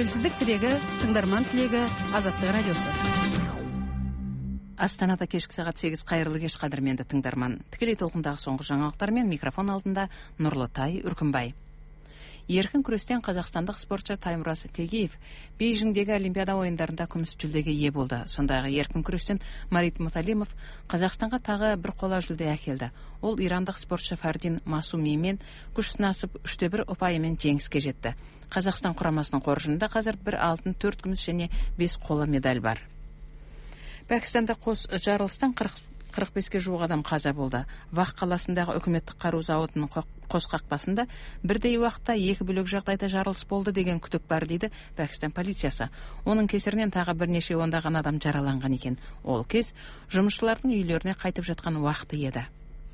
Тәуелсіздік тілегі, тыңдарман тілегі, Азаттық радиосы. Астанада кешкі сағат 8 қайырлы кеш қадірменді тыңдарман. Тікелей толқындағы соңғы жаңалықтармен микрофон алдында Нұрлытай Үркімбай. Еркін күрестен қазақстандық спортшы Таймураз Тегеев Бейжіңдегі Олимпиада ойындарында күміс жүлдеге ие болды. Сондағы еркін күрестен Марит Муталимов Қазақстанға тағы бір қола жүлде әкелді. Ол ирандық спортшы Фардин Масумимен күш сынасып 3-1 ұпайымен жеңіске жетті. Қазақстан құрамасының қоржынында қазір 1 алтын, 4 күміс және 5 қола медаль бар. Пәкістанда қос жарылыстан 45-ке жуық адам қаза болды. Вақ қаласындағы үкіметтік қару зауытының қос қақпасында бірдей уақытта 2 бөлек жағдайда жарылыс болды деген күдік бар дейді Пәкістан полициясы. Оның кесірінен тағы бірнеше ондаған адам жараланған екен. Ол кез жұмысшылардың үйлеріне қайтып жатқан уақыты еді.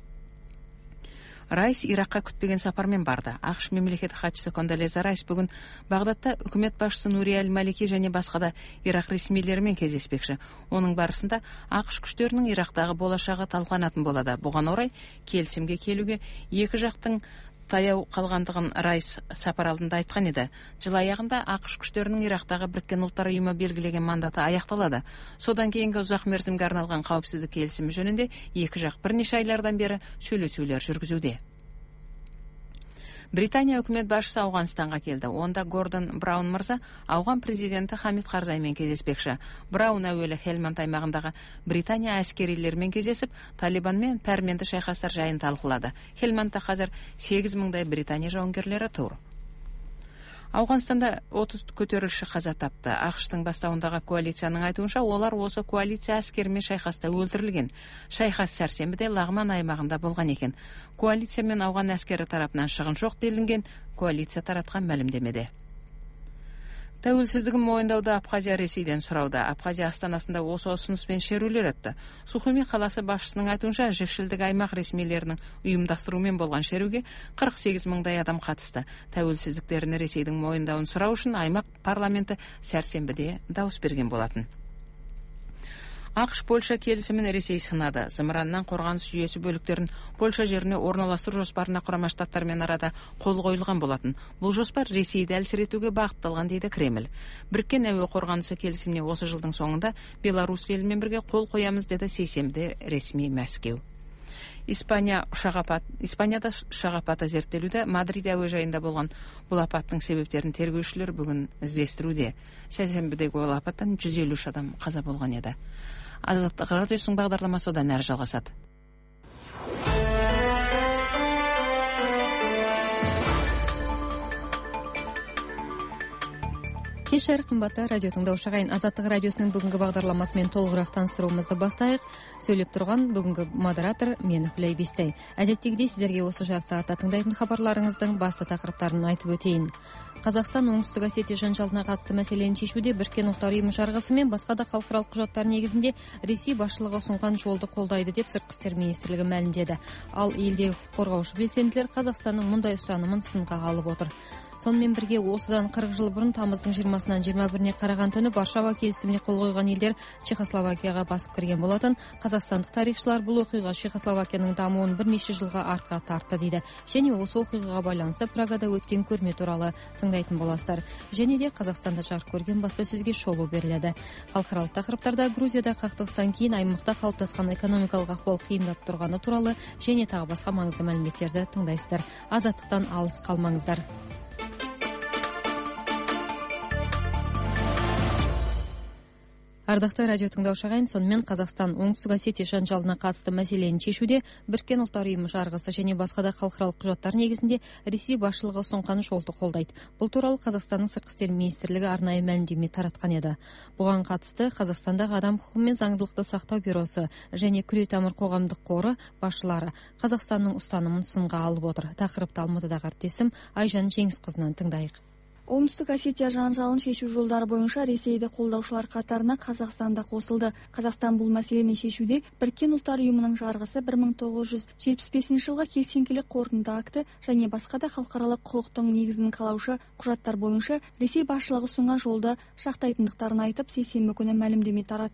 Райс Иракқа күтпеген сапармен барды. ақш мемлекеттік хатшысы Кондолеза Райс бүгін Бағдадта үкімет басшысы Нури Аль-Малики және басқа да Ирак ресмилерімен кездеспекші. Оның барысында ақш күштерінің Ирактағы болашағы талқыланатын болады. Бұған орай келісімге келуге екі жақтың таяу қалғандығын Райс сапар алдында айтқан еді. Жыл аяғында ақш күштерінің Ирактағы Біріккен Ұлттар ұйымы белгілеген мандаты аяқталады. Содан кейінгі ұзақ мерзімге арналған қауіпсіздік келісімі жөнінде екі жақ бірнеше айлардан бері сөйлесулер жүргізуде. Британия үкімет басшысы Ауғанстанға келді. Онда Гордон Браун мырза Ауған президенті Хамид Қарзаймен кездеспекші. Браун әуелі Хельманд аймағындағы Британия әскерилерімен кездесіп, Талибанмен пәрменді шайқастар жайын талқылады. Хельмандта қазір 8,000-дай Британия жауынгерлері тұр. Ауғанстанда 30 көтерілісші қаза тапты. ақш-тың бастауындағы коалицияның айтуынша, олар осы коалиция әскерімен шайқаста өлтірілген. Шайқас сәрсенбіде Лағман аймағында болған екен. Коалиция мен ауған әскері тарапынан шығын жоқ делінген коалиция таратқан мәлімдемеде. Тәуелсіздігін мойындауды Абхазия Ресейден сұрауда. Абхазия астанасында осы ұсыныспен шерулер өтті. Сухуми қаласы басшысының айтуынша, жекшілдік аймақ ресмилерінің ұйымдастыруымен болған шеруге 48,000-дай адам қатысты. Тәуелсіздіктерін Ресейдің мойындауын сұрау үшін аймақ парламенті сәрсенбіде дауыс берген болатын. ақш-Польша келісімін Ресей сынады. Зымыраннан қорғаныс жүйесі бөліктерін Польша жеріне орналастыру жоспарына Құрама Штаттармен арада қол қойылған болатын. Бұл жоспар Ресейді әлсіретуге бағытталған дейді Кремль. Біріккен әуе қорғанысы келісіміне осы жылдың соңында Беларусь елімен бірге қол қоямыз деді сейсенбіде ресми Мәскеу. Испанияда ұшақ апаты зерттелуде. Мадрид әуежайында болған бұл апаттың себептерін тергеушілер бүгін іздестіруде. Сейсенбідегі ол апаттан 153 адам қаза болған еді. Азаттық радиосының бағдарламасы одан әрі жалғасады. Кеш жарық қымбатты радио тыңдаушы ағайын, Азаттық радиосының бүгінгі бағдарламасымен толығырақ таныстыруымызды бастайық. Сөйлеп тұрған бүгінгі модератор мен Хүлей Бестай. Әдеттегідей сіздерге осы жарты сағатта тыңдайтын хабарларыңыздың басты тақырыптарын айтып өтейін. Қазақстан Оңтүстік Осетия жанжалына қатысты мәселені шешуде Біріккен Ұлттар ұйымы жарғысы мен басқа да халықаралық құжаттар негізінде Ресей басшылығы ұсынған жолды қолдайды деп Сыртқы істер министрлігі мәлімдеді. Ал елдегі қорғаушы белсенділер Қазақстанның мұндай ұстанымын сынға алып отыр. Сонымен бірге осыдан 40 жыл бұрын тамыздың 20-сынан 21-не қараған түні Варшава келісіміне қол қойған елдер Чехословакияға басып кірген болатын. Қазақстандық тарихшылар бұл оқиға Чехословакияның дамуын бірнеше жылға артқа тартты дейді. Және осы оқиғаға байланысты Прагада өткен көрме туралы тыңдайтын боласыздар. Және де Қазақстанда жарық көрген баспасөзге шолу беріледі. Халықаралық тақырыптарда Грузияда қақтығыстан кейін аймақта қалыптасқан экономикалық ахуал қиындап тұрғаны туралы және тағы басқа маңызды мәліметтерді тыңдайсыздар. Азаттықтан алыс қалмаңыздар. Ардақты радио тыңдаушы ағайын, сонымен Қазақстан Оңтүстік Осетия жанжалына қатысты мәселені шешуде Біріккен Ұлттар ұйымы жарғысы және басқа да халықаралық құжаттар негізінде Ресей басшылығы ұсынған жолды қолдайды. Бұл туралы Қазақстанның Сыртқы істер министрлігі арнайы мәлімдеме таратқан еді. Бұған қатысты Қазақстандағы адам құқығы мен заңдылықты сақтау бюросы және Күретамыр қоғамдық қоры басшылары Қазақстанның ұстанымын сынға алып отыр. Тақырыпты Алматыдағы әріптесім Айжан Жеңісқызынан тыңдайық. Оңтүстік Осетия жанжалын шешу жолдары бойынша Ресейді қолдаушылар қатарына Қазақстан да қосылды. Қазақстан бұл мәселені шешуде Біріккен Ұлттар ұйымының жарғысы 1975 жылғы Хельсинкилік қорытынды акті және басқа да халықаралық құқықтың негізін қалаушы құжаттар бойынша Ресей басшылығы ұсынған жолды жақтайтындықтарын айтып, сейсенбі күні мәлімдеме таратты.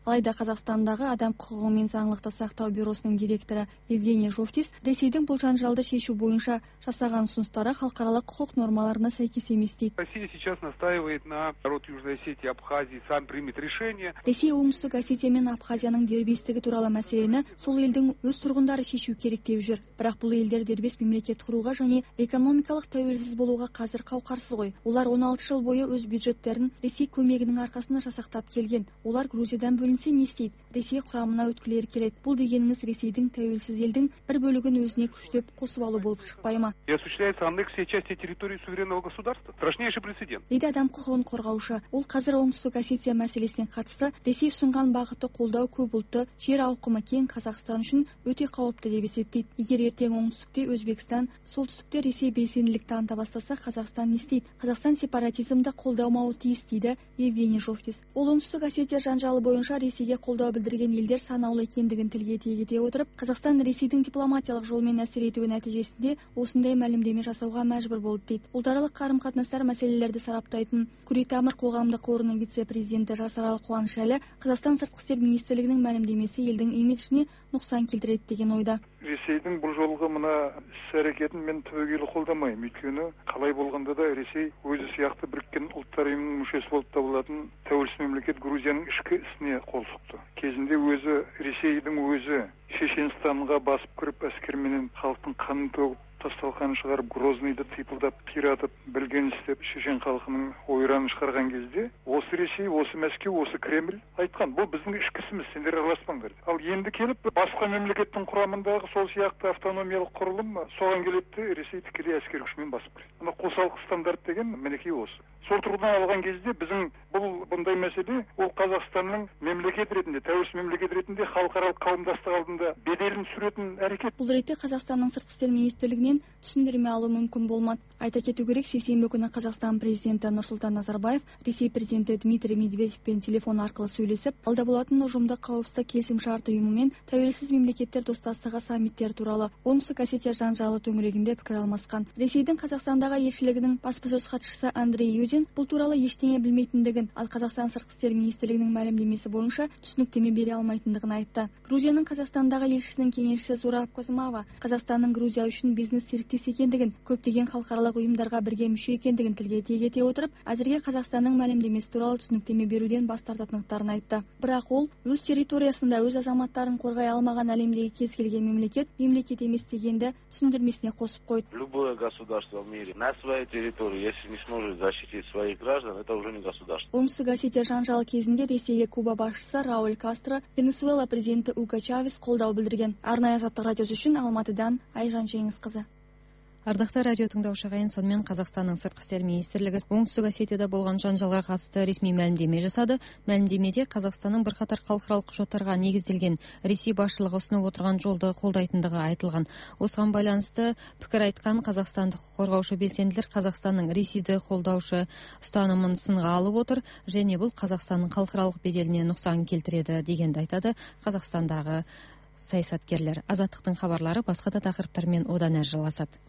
Алайда Қазақстандағы адам құқығы мен заңдылықты сақтау бюросының директоры Евгений Жовтис Ресейдің бұл жанжалды шешу бойынша жасаған ұсыныстары халықаралық құқық нормаларына сәйкес емес дейді. Россия сейчас настаивает на народ Южной Осетии, Абхазии сам примет решение. Ресей оңтүстік Осетия мен Абхазияның дербестігі туралы мәселені сол елдің өз тұрғындары шешу керек деп жүр. Бірақ бұл елдер дербес мемлекет құруға және экономикалық тәуелсіз болуға қазір қауқарсыз ғой. Олар 16 жыл бойы өз бюджеттерін Ресей көмегінің арқасында жасақтап келген. Олар Грузиядан бөлінсе не істейді? Ресей құрамына өткілері келеді. Бұл дегеніңіз Ресейдің тәуелсіз елдің бір бөлігін өзіне күштеп қосып алу болып шықпай ма? И осуществляется аннексия части территории суверенного государства. Страшнейший прецедент. Дейді адам құқығын қорғаушы. Ол қазір оңтүстік Осетия мәселесіне қатысты Ресей ұсынған бағытты қолдау көп ұлтты жер ауқымы кең Қазақстан үшін өте қауіпті деп есептейді. Егер ертең оңтүстікте Өзбекстан, солтүстікте Ресей белсенділік таныта бастаса, Қазақстан не істейді? Қазақстан сепаратизмді қолдамауы тиіс дейді Евгений Жовтис. Ол оңтүстік Осетия жанжалы бойынша Ресейге қолдау білдірген елдер санаулы екендігін тілге тиек ете отырып, Қазақстан Ресейдің дипломатиялық жолмен әсер етуі нәтижесінде осындай мәлімдеме жасауға мәжбүр болды дейді. Ұлтаралық қарым-қатынастар мәселелерді сараптайтын Күретамыр қоғамдық қорының вице-президенті Жасарал Қуанышәлі Қазақстан сыртқы істер министрлігінің мәлімдемесі елдің имиджіне нұқсан келтіреді деген ойда. Ресейдің бұл жолғы мына іс-әрекетін мен түбегейлі қолдамаймын. Өйткені қалай болғанда да Ресей өзі сияқты біріккен ұлттар ұйымының мүшесі болып табылатын тәуелсіз мемлекет Грузияның ішкі ісіне қол сұқты. Кезінде өзі Ресейдің өзі Шешенстанға басып кіріп әскерменен халықтың қанын төгіп тасталқанын шығарып, Грозныйды типылдап, пиратып, білген істеп, шешен халқының ойранын шығарған кезде, осы Ресей, осы Мәскеу, осы Кремль айтқан, бұл біздің ішкі ісіміз, сендер араласпаңдар. Ал енді келіп, басқа мемлекеттің құрамындағы сол сияқты автономиялық құрылым соған келеді, Ресей тікелей әскер күшімен басып кіреді. Мына қосалқы стандарт деген мінекей осы. Сол тұрғыдан алған кезде біздің бұндай мәселе ол Қазақстанның мемлекет ретінде, тәуелсіз мемлекет ретінде халықаралық қауымдастық алдында беделін түсіретін әрекет. Бұл ретте Қазақстанның сыртқы істер министрлігінен түсіндірме алу мүмкін болмады. Айта кету керек, сейсенбі күні Қазақстан президенті Нұрсұлтан Назарбаев Ресей президенті Дмитрий Медведевпен телефон арқылы сөйлесіп, алда болатын ұжымдық қауіпсіздік келісімшарт ұйымымен тәуелсіз мемлекеттер достастығы саммиттер туралы оңтүстік Осетия жанжалы төңірегінде пікір алмасқан. Ресейдің Қазақстандағы елшілігінің баспасөз хатшысы Андрей Юдин бұл туралы ештеңе білмейтіндігін, ал Қазақстан сыртқы істер министрлігінің мәлімдемесі бойынша түсініктеме бере алмайтындығын айтты. Грузияның Қазақстандағы елшісінің кеңесшісі Зураб Козымова Қазақстанның Грузия үшін бизнес серіктес екендігін, көптеген халықаралық ұйымдарға бірге мүше екендігін тілге тиек ете отырып, әзірге Қазақстанның мәлімдемесі туралы түсініктеме беруден бас тартатындықтарын айтты. Бірақ ол өз территориясында өз азаматтарын қорғай алмаған әлемдегі кез келген мемлекет емес дегенді түсіндірмесіне қосып қойды. Любое государство в мире на своей территории, если не сможет защитить своих граждан, это уже не государство. Оңтүстік Осетия жанжалы кезінде Ресейге Куба басшысы Рауль Кастро, Венесуэла президенті Уго Чавес қолдау білдірген. Арнайы Азаттық радиосы үшін Алматыдан Айжан Жеңісқызы. Ардақты радио тыңдаушы ағайын, сонымен Қазақстанның сыртқы істер министрлігі оңтүстік Осетияда болған жанжалға қатысты ресми мәлімдеме жасады. Мәлімдемеде Қазақстанның бірқатар халықаралық құжаттарға негізделген Ресей басшылығы ұсынып отырған жолды қолдайтындығы айтылған. Осыған байланысты пікір айтқан қазақстандық қорғаушы белсенділер Қазақстанның Ресейді қолдаушы ұстанымын сынға алып отыр, және бұл Қазақстанның халықаралық беделіне нұқсан келтіреді дегенді айтады Қазақстандағы саясаткерлер. Азаттықтың хабарлары басқа да тақырыптармен одан әрі жалғасады.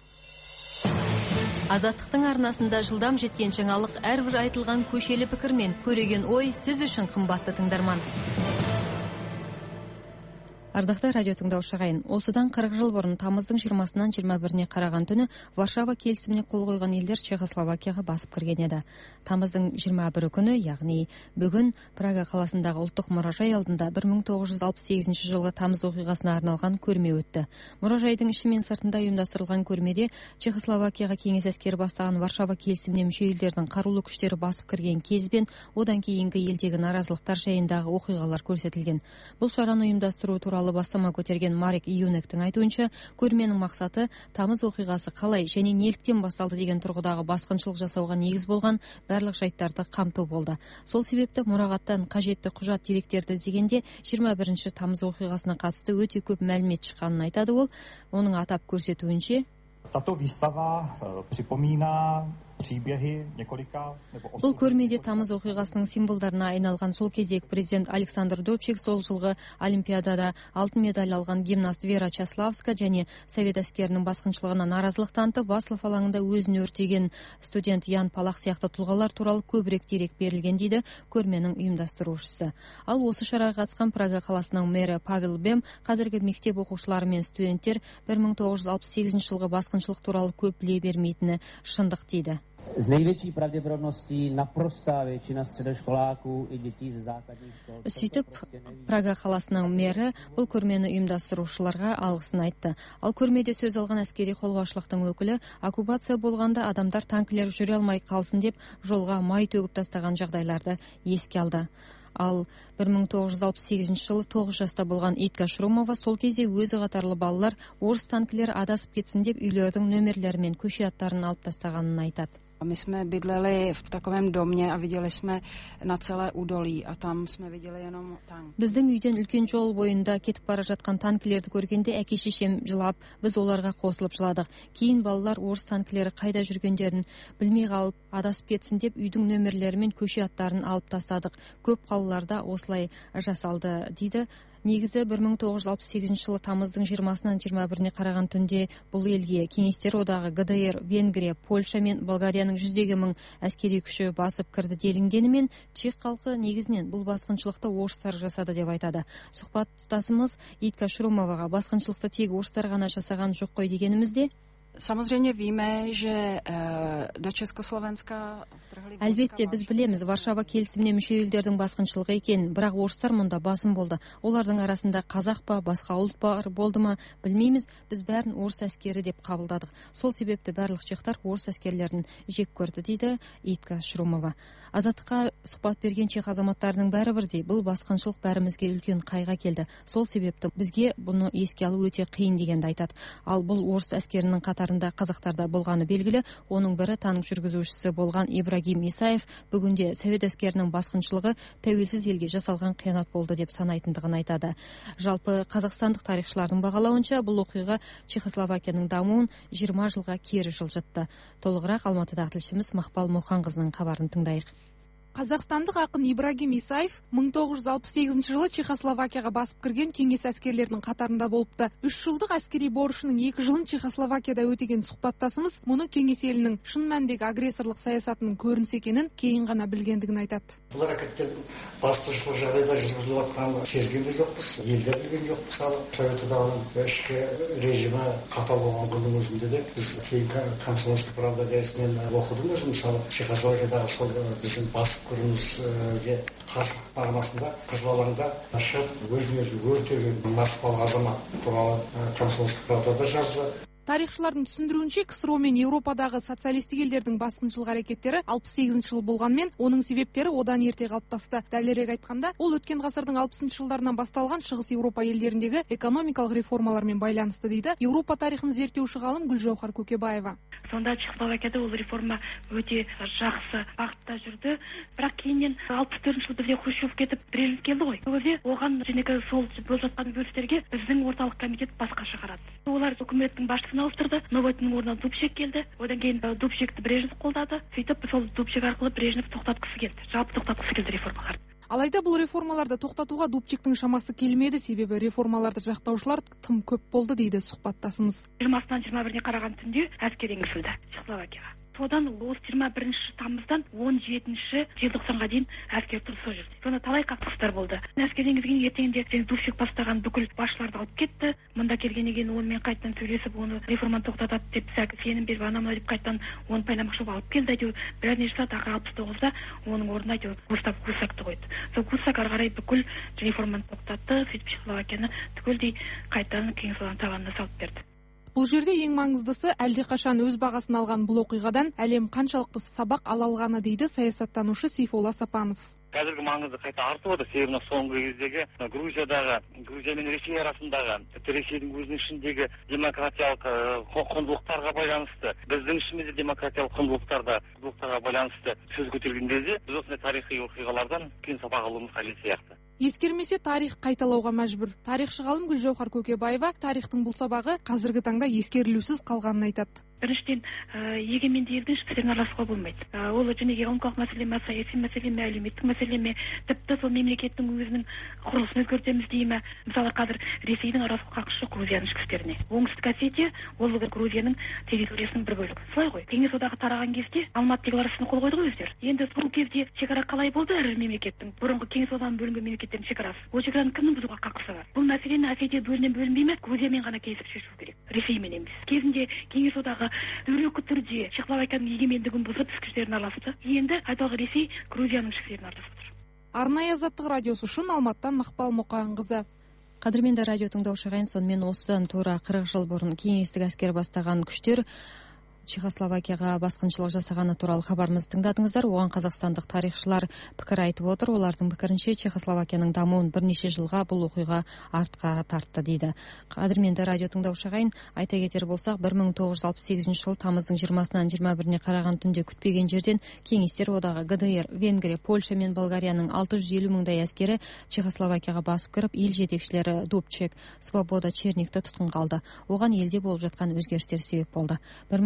Азаттықтың арнасында жылдам жеткен жаңалық, әрбір айтылған көшелі пікір мен көреген ой сіз үшін қымбатты тыңдарман. Ардақты радио тыңдаушы ағайын, осыдан 40 жыл бұрын тамыздың 20-сынан 21-не қараған түні Варшава келісіміне қол қойған елдер Чехословакияға басып кірген еді. Тамыздың 21 күні, яғни бүгін Прага қаласындағы ұлттық мұражай алдында 1968 жылғы тамыз оқиғасына арналған көрме өтті. Мұражайдың іші мен сыртында ұйымдастырылған көрмеде Чехословакияға кеңес әскері бастаған Варшава келісіміне мүше елдердің қарулы күштері басып кірген кез бен одан кейінгі елдегі наразылықтар жайындағы оқиғалар көрсетілген. Бұл шараны ұйымдастыру туралы бастама көтерген Марек Юнектің айтуынша, көрменің мақсаты тамыз оқиғасы қалай және неліктен басталды деген тұрғыдағы басқыншылық жасауға негіз болған барлық жайттарды қамту болды. Сол себепті мұрағаттан қажетті құжат деректерді іздегенде 21 тамыз оқиғасына қатысты өте көп мәлімет шыққанын айтады ол. Оның атап көрсетуінше, Tato výstava připomíná Бұл көрмеде тамыз оқиғасының символдарына айналған сол кездегі президент Александр Добчик, сол жылғы Олимпиадада алтын медаль алған гимнаст Вера Чаславска және совет әскерінің басқыншылығына наразылық танытып, Вацлав алаңында өзін өртеген студент Ян Палах сияқты тұлғалар туралы көбірек дерек берілген дейді көрменің ұйымдастырушысы. Ал осы шараға қатысқан Прага қаласының мэрі Павел Бем қазіргі мектеп оқушылары мен студенттер 1968 жылғы басқыншылық туралы көп біле бермейтіні шындық дейді. Z největší pravděpodobností naprostá většina středoškoláků i dětí ze základních škol. Сөйтіп, Прага қаласының мэрі бұл көрмені ұйымдастырушыларға алғысын айтты. Ал көрмеде сөз алған әскери қолбасшылықтың өкілі оккупация болғанда адамдар танкілер жүре алмай қалсын деп жолға май төгіп тастаған жағдайларды еске алды. Ал 1968 жылы 9 жаста болған Итка Шрумова сол кезде өзі қатарлы балалар орыс танкілері адасып кетсін деп үйлердің нөмерлері мен көше аттарын алып тастағанын айтады. My jsme bydleli v takovém domě a viděli jsme na celé údolí a tam jsme viděli jenom tank. Біздің үйден үлкен жол бойында кетіп бара жатқан танкілерді көргенде әке-шешем жылап, біз оларға қосылып жыладық. Кейін балалар орыс танкілері қайда жүргендерін білмей қалып, адасып кетсін деп үйдің нөмерлері мен көше аттарын алып тастадық. Көп қалаларда осылай жасалды дейді. Негізі 1968 жылы тамыздың 20-сынан 21-не қараған түнде бұл елге Кеңестер одағы, ГДР, Венгрия, Польша мен Болгарияның 100-ге мың әскери күші басып кірді делінгенімен, чех халқы негізінен бұл басқыншылықты орыстар жасады деп айтады. Сұхбаттасымыз Итка Шрумоваға басқыншылықты тек орыстар ғана жасаған жоқ қой дегенімізде, Samozřejmě víme, že do Československa Әлбетте, біз білеміз, Варшава келісіміне мүше елдердің басқыншылығы екен, бірақ орыстар мұнда басым болды. Олардың арасында қазақ па, басқа ұлт бар болды ма, білмейміз, біз бәрін орыс әскері деп қабылдадық. Сол себепті барлық чехтар орыс әскерлерін жек көрді, дейді Итка Шрумова. Азаттыққа сұхбат берген чех азаматтарының бәрі бірдей, бұл басқыншылық бәрімізге үлкен қайға келді. Сол себепті бізге бұны еске алу өте қиын дегенді айтады. Ал бұл орыс әскерінің қатарында қазақтарда болғаны белгілі, оның бірі танк жүргізушісі болған Ибрагим Исаев бүгінде совет әскерінің басқыншылығы тәуелсіз елге жасалған қиянат болды деп санайтындығын айтады. Жалпы қазақстандық тарихшылардың бағалауынша бұл оқиға Чехословакияның дамуын 20 жылға кері жылжытты. Толығырақ Алматыдағы тілшіміз Мақпал Мұханқызының хабарын тыңдайық. Қазақстандық ақын Ибрагим Исаев 1968 жылы Чехословакияға басып кірген кеңес әскерлерінің қатарында болыпты. 3 жылдық әскери борышының 2 жылын Чехословакияда өтеген сұхбаттасымыз мұны кеңес елінің шын мәніндегі агрессорлық саясатының көрінісі екенін кейін ғана білгендігін айтады. Бұл әрекеттер басқыншылық жағдайда жүргізіліп жатқанын сезген де жоқпыз, елде білген жоқ. Мысалы, Совет одағының ішкі режимі қатал болған күннің өзінде де біз кейін «Комсомольская правда» газетінен оқыдым өзім. Мысалы, Чехословакиядағы сол біздің басып кіруімізге қарсылық бағынасында Қызыл алаңда шығып өзін-өзі өртеген Москвалық азамат туралы «Комсомольская правда»да жазды. Тарихшылардың түсіндіруінше, КСРО мен Еуропадағы социалистік елдердің басқыншылық әрекеттері 68 жыл болғанмен, оның себептері одан ерте қалыптасты. Дәлірек айтқанда, ол өткен ғасырдың 60 жылдарынан басталған Шығыс Еуропа елдеріндегі экономикалық реформалармен байланысты дейді Еуропа тарихын зерттеуші ғалым Гүлжаухар Көкебаева. Сонда Чехословакияда ол реформа өте жақсы бағытта жүрді. Бірақ кейіннен 64 жылы бізде Хрущев кетіп, Брежнев келді ғой. Өзі оған жәнегі сол болып жатқан бөлістерге біздің орталық комитет басқаша қарады. Олар үкіметтің басшысын ауыстырды, Новойтының орнына Дубчек келді. Одан кейін Дубчекті Брежнев қолдады. Сөйтіп сол Дубчек арқылы Брежнев тоқтатқысы келді. Жалпы тоқтатқысы келді реформаларды. Алайда бұл реформаларды тоқтатуға Дубчектің шамасы келмеді, себебі реформаларды жақтаушылар тым көп болды дейді сұхбаттасымыз. 20-сынан 21-не қараған түнде әскер енгізілді Чехословакияға. Содан осы 21 тамыздан 17 желтоқсанға дейін әскер тұрысы жүрді. Сонда талай қақтығыстар болды. Әскер енгізген ертеңінде Дубчек бастаған бүкіл басшыларды алып кетті. Мұнда келгеннен кейін онымен қайтадан сөйлесіп, оны реформаны тоқтатады деп сенім беріп, анамына деп қайтадан оны пайдамақшы алып келді. Әйтеуір біраз не жасады, ақыры 69-да оның орнына әйтеуір Густав Гусакты қойды. Сол Гусак ары қарай бүкіл реформаны тоқтатты, сөйтіп Чехословакияны түгелдей қайтадан кеңес табанына салып берді. Бұл жерде ең маңыздысы әлдеқашан өз бағасын алған бұл оқиғадан әлем қаншалықты сабақ ала алғаны дейді саясаттанушы Сейфолла Сапанов. Қазіргі маңызы қайта артып отыр. Себебі соңғы кездегі Грузия мен Ресей арасындағы, Ресейдің өзінің ішіндегі демократиялық құндылықтарға байланысты, біздің ішімізде демократиялық құндылықтарға байланысты сөз көтерген кезде біз осындай тарихи оқиғалардан үлкен сабақ алуымыз қажет сияқты. Ескермесе тарих қайталауға мәжбүр. Тарихшы ғалым Гүлжаухар Көкебаева тарихтың бұл сабағы қазіргі таңда ескерілусіз қалғанын айтады. біріншіден егеменді елдің ішкі істеріне араласуға болмайды. Ол және экономикалық мәселе ме, саяси мәселе ме, әлеуметтік мәселе ме, тіпті сол мемлекеттің өзінің құрылысын өзгертеміз дей ме. Мысалы қазір Ресейдің араласуға хақысы жоқ Грузияның ішкі істеріне. Оңтүстік Осетия ол Грузияның территориясының бір бөлігі. Солай ғой. Кеңес одағы тараған кезде Алматы декларациясына қол қойды ғой өздері. Енді сол кезде шекара қалай болды әр мемлекеттің? Бұрынғы Кеңес одағынан бөлінген мемлекеттердің шекарасы. Ол шекараны кімнің бұзуға хақысы бар? Бұл мәселені Осетия бөлінбей ме, Грузиямен ғана келісіп шешу керек. Ресеймен емес. Кезінде Кеңес одағы дөрекі түрде Чехословакияның егемендігін бұзып ішкі істеріне араласты. Енді айталық Ресей Грузияның ішкі істеріне араласып отыр. Арнайы азаттық радиосы үшін Алматыдан Мақпал Мұқанқызы. Қадірменді радио тыңдаушы ағайын, сонымен осыдан тура 40 жыл бұрын кеңестік әскер бастаған күштер Чехословакияға басқыншылық жасағаны туралы хабарымызды тыңдадыңыздар. Оған қазақстандық тарихшылар пікір айтып отыр. Олардың пікірінше Чехословакияның дамуын бірнеше жылға бұл оқиға артқа тартты дейді. Қадірменді радио тыңдаушы ағайын, айта кетер болсақ, 1968 жыл тамыздың 20-сынан 21-не қараған түнде күтпеген жерден кеңестер одағы ГДР, Венгрия, Польша мен Болгарияның 650 мыңдай әскері Чехословакияға басып кіріп, ел жетекшілері Дубчек, Свобода, Черникті тұтқынға алды. Оған елде болып жатқан өзгерістер себеп болды.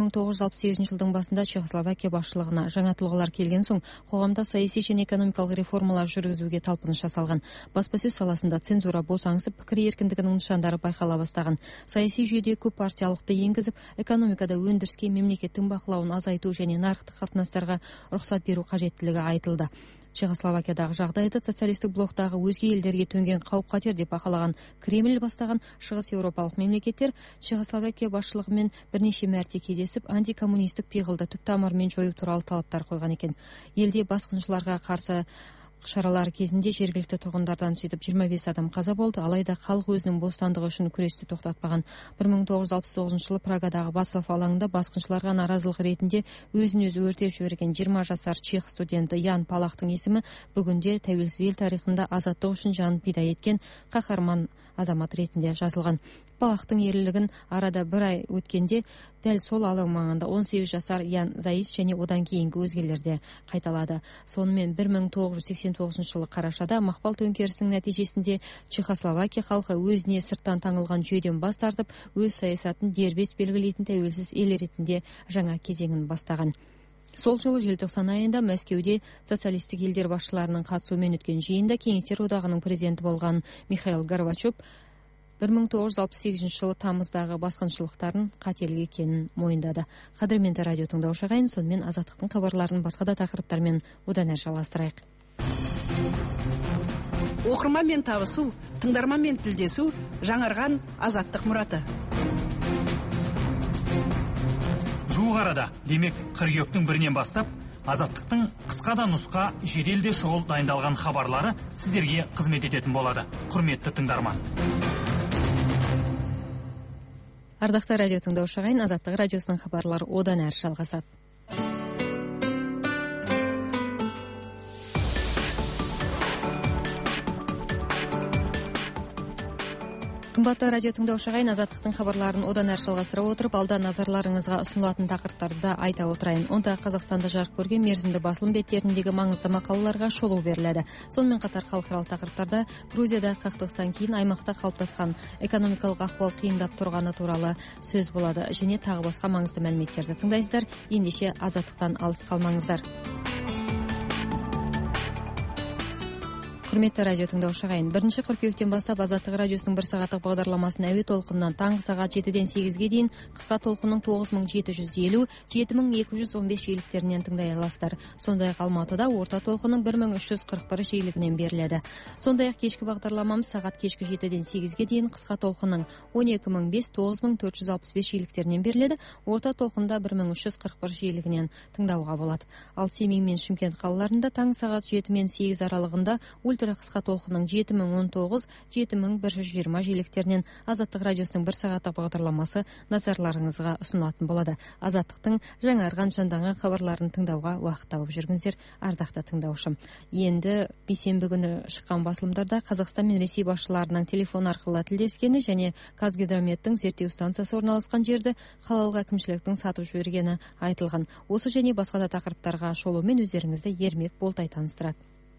1968 жылдың басында Чехословакия басшылығына жаңа тұлғалар келген соң, қоғамда саяси және экономикалық реформалар жүргізуге талпыныс жасалған. Баспасөз саласында цензура босаңсып, пікір еркіндігінің нышандары байқала бастаған. Саяси жүйеде көп партиялықты енгізіп, экономикада өндіріске мемлекеттің бақылауын азайту және нарықтық қатынастарға рұқсат беру қажеттілігі айтылды. Чехословакиядағы жағдайды социалистік блоктағы өзге елдерге төнген қауіп-қатер деп бақылаған Кремль бастаған шығыс еуропалық мемлекеттер Чехословакия басшылығымен бірнеше мәрте кездесіп, антикоммунистік пиғылды түп тамырымен жою туралы талаптар қойған екен. Елде басқыншыларға қарсы шаралар кезінде жергілікті тұрғындардан сөйтіп 25 адам қаза болды, алайда халық өзінің бостандығы үшін күресті тоқтатпаған. 1969 жылы Прагадағы Вацлав алаңында басқыншыларға наразылық ретінде өзін-өзі өртеп жіберген 20 жасар чех студенті Ян Палахтың есімі бүгінде тәуелсіз ел тарихында азаттық үшін жанын пида еткен қаһарман азамат ретінде жазылған. Палахтың ерлігін арада бір ай өткенде дәл сол алаң маңында 18 жасар Ян Заис және одан кейінгі өзгелерде қайталады. Сонымен 1989 жылы қарашада мақпал төңкерісінің нәтижесінде Чехословакия халқы өзіне сырттан таңылған жүйеден бас тартып, өз саясатын дербес белгілейтін тәуелсіз ел ретінде жаңа кезеңін бастаған. Сол жылы желтоқсан айында Мәскеуде социалистік елдер басшыларының қатысуымен өткен жиында Кеңестер одағының президенті болған Михаил Горбачев 1968 жылы тамыздағы басқыншылықтарын қателік екенін мойындады. Қадірменді радио тыңдаушы ағайын, сонымен азаттықтың хабарларын басқа да тақырыптармен одан әрі жалғастырайық. Оқырманмен табысу, тыңдарманмен тілдесу, жаңарған азаттық мұраты. Жуық арада, демек қыркүйектің 1-нен бастап, азаттықтың қысқа да нұсқа жеделде шұғыл дайындалған хабарлары сіздерге қызмет ететін болады. Құрметті тыңдарман. Ардақты радио тыңдаушы ағайын, азаттық радиосының хабарлары одан әрі жалғасады. Қымбатты радио тыңдаушы ағайын, азаттықтың хабарларын одан әрі жалғастыра отырып, алда назарларыңызға ұсынылатын тақырыптарды айта отырайын. Онда Қазақстанда жарық көрген мерзімді басылым беттеріндегі маңызды мақалаларға шолу беріледі. Сонымен қатар халықаралық тақырыптарда Грузияда қақтығыстан кейін аймақта қалыптасқан экономикалық ахуал қиындап тұрғаны туралы сөз болады, және тағы басқа маңызды мәліметтерді тыңдайсыздар. Ендеше азаттықтан алыс қалмаңыздар. Құрметті радио тыңдаушы ағайын, 1 қыркүйектен бастап азаттық радиосының 1 сағаттық бағдарламасын әуе толқынынан таңғы сағат 7-ден 8-ге дейін, қысқа толқынның 9750, 7215 жиіліктерінен тыңдай аласыздар. Сондай-ақ Алматыда орта толқынның 1341 жиілігінен беріледі. Сондай-ақ кешкі бағдарламамыз сағат кешкі 7-ден 8-ге дейін, қысқа толқынның 12005, 9465 жиіліктерінен беріледі. Орта толқында 1341 жиілігінен тыңдауға болады. Ал Семей мен Шымкент қалаларында таңғы сағат 7 мен 8 аралығында ультра қысқа толқынның 7019, 7120 жиіліктерінен азаттық радиосының 1 сағаттық бағдарламасы назарларыңызға ұсынылатын болады. Азаттықтың жаңарған жанданған хабарларын тыңдауға уақыт тауып жүргіңіздер, ардақты тыңдаушым. Енді бейсенбі күні шыққан басылымдарда Қазақстан мен Ресей басшыларының телефон арқылы тілдескені және Қазгидрометтің зерттеу станциясы орналасқан жерді қалалық әкімшіліктің сатып жібергені айтылған. Осы және басқа да тақырыптарға шолумен өздеріңізді Ермек Болтай таныстырады.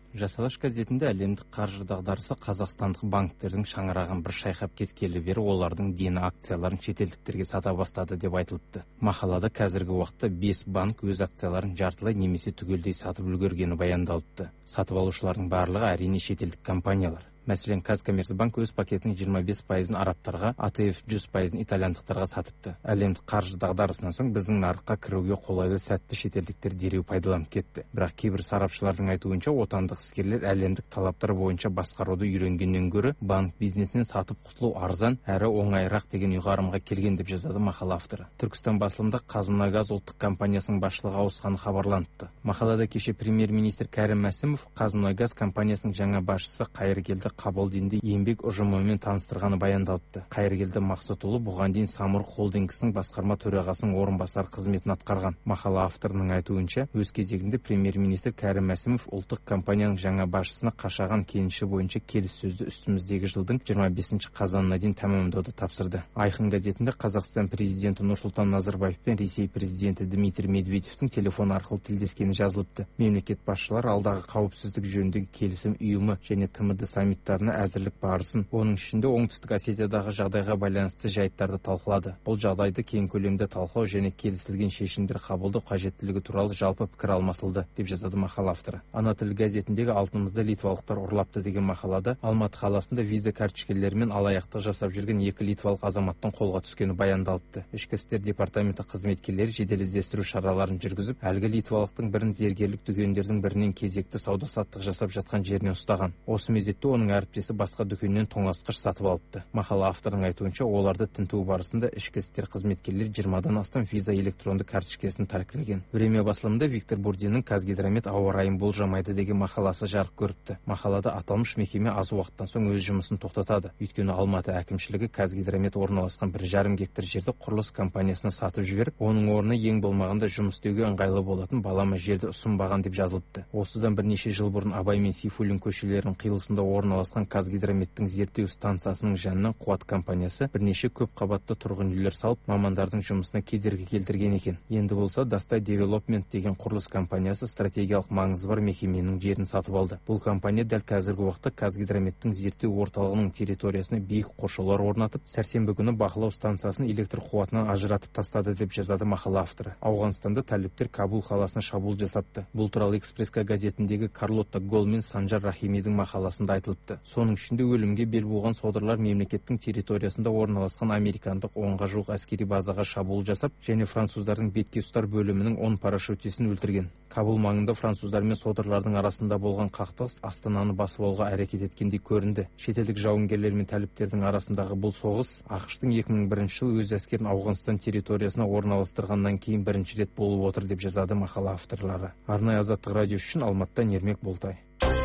Жасалаш газетінде әлемдік қаржы дағдарысы қазақстандық банктердің шаңырағын бір шайқап кеткелі бері олардың дені акцияларын шетелдіктерге сата бастады деп айтылыпты. Мақалада қазіргі уақытта 5 банк өз акцияларын жартылай немесе түгелдей сатып үлгергені баяндалыпты. Сатып алушылардың барлығы әрине шетелдік компаниялар. Мәселен, Казкоммерцбанк өз пакетінің 25%-ын арабтарға, АТФ 10%-ын итальяндықтарға сатыпты. Әлемдік қаржы дағдарысынан соң біздің нарыққа кіруге қолайлы сәтті шетелдіктер дереу пайдаланып кетті. Бірақ кейбір сарапшылардың айтуынша, отандық іскерлер әлемдік талаптар бойынша басқаруды үйренгеннен гөрі банк бизнесінен сатып құтылу арзан әрі оңайырақ деген ұйғарымға келген деп жазады мақала авторы. Түркістан басылымында Қазмұнайгаз ұлттық компаниясының басшылығы ауысқаны хабарланыпты. Мақалада кеше премьер-министр Кәрім Мәсімов Қазмұнайгаз компаниясының жаңа басшысы Қайыргелді Қабылдинді еңбек ұжымымен таныстырғаны баяндалыпты. Қайыргелді Мақсатұлы бұған дейін Самұрық холдингісінің басқарма төрағасының орынбасары қызметін атқарған. Мақала авторының айтуынша, өз кезегінде премьер-министр Кәрім Мәсімов ұлттық компанияның жаңа басшысына Қашаған кеніші бойынша келіссөзді үстіміздегі жылдың 25 қазанына дейін тәмамдауды тапсырды. Айқын газетінде Қазақстан президенті Нұрсұлтан Назарбаев пен Ресей президенті Дмитрий Медведевтің телефон арқылы тілдескені жазылыпты. Мемлекет басшылары алдағы қауіпсіздік жөніндегі келісім ұйымы және ТМД саммиттарына әзірлік барысын, оның ішінде Оңтүстік Осетиядағы жағдайға байланысты жайттарды талқылады. Бұл жағдайды кең көлемде талқылау және келісілген шешімдер қабылдау қажеттілігі туралы жалпы пікір алмасылды, деп жазады мақала авторы. Ана тілі газетіндегі алтынымызды литвалықтар ұрлапты деген мақалада Алматы қаласында виза карточкелерімен алаяқтық жасап жүрген 2 литвалық азаматтың қолға түскені баяндалыпты. Ішкі істер департаменті қызметкерлері жедел іздестіру шараларын жүргізіп, әлгі литвалықтың бірін зергерлік дүкендердің бірінен кезекті сауда-саттық жасап жатқан жерінен ұстаған. Осы мезетте оның әріптесі басқа дүкеннен тоңазытқыш сатып алыпты. Мақала авторының айтуынша, оларды тінту барысында ішкі істер қызметкерлері 20-дан астам виза электронды карточкасын тәркілеген. Время басылымында Виктор Бурдиннің Қазгидромет ауа райын болжамайды деген мақаласы жарық көріпті. Мақалада аталмыш мекеме аз уақыттан соң өз жұмысын тоқтатады. Өйткені Алматы әкімшілігі Қазгидромет орналасқан 1,5 гектар жерді құрылыс компаниясына сатып жіберіп, оның орны ең болмағанда жұмыс істеуге ыңғайлы болатын балама жерді ұсынбаған деп жазылыпты. Осыдан бірнеше жыл бұрын Абай мен Сейфуллин көшелерінің қиылысында орналасқан Қазгидрометтің зерттеу станциясының жанынан Қуат компаниясы бірнеше көп қабатты тұрғын үйлер салып, мамандардың жұмысына кедергі келтірген екен. Енді болса Дастай Девелопмент деген құрылыс компаниясы стратегиялық маңызы бар мекеменің жерін сатып алды. Бұл компания дәл қазіргі уақытта Қазгидрометтің зерттеу орталығының территориясына биік қоршаулар орнатып, сәрсенбі күні бақылау станциясын электр қуатынан ажыратып тастады деп жазады мақала авторы. Ауғанстанда талиптер Кабул қаласына шабуыл жасапты. Бұл туралы Экспресска газетіндегі Карлотта Гол мен Санжар Рахимидің мақаласында айтылыпты. Соның ішінде өлімге бел буған содырлар мемлекеттің территориясында орналасқан американдық 10-ға жуық әскери базаға шабуыл жасап, және француздардың бетке ұстар бөлімінің 10 парашютисін өлтірген. Кабул маңында француздар мен содырлардың арасында болған қақтығыс астананы басып алуға әрекет еткендей көрінді. Шетелдік жауынгерлер мен талиптердің арасындағы бұл соғыс ақш-тың 2001 жылы өз әскерін Ауғанстан территориясына орналастырғаннан кейін бірінші рет болып отыр деп жазады мақала авторлары. Арнайы Азаттық радиосы үшін Алматыдан Ермек Болтай.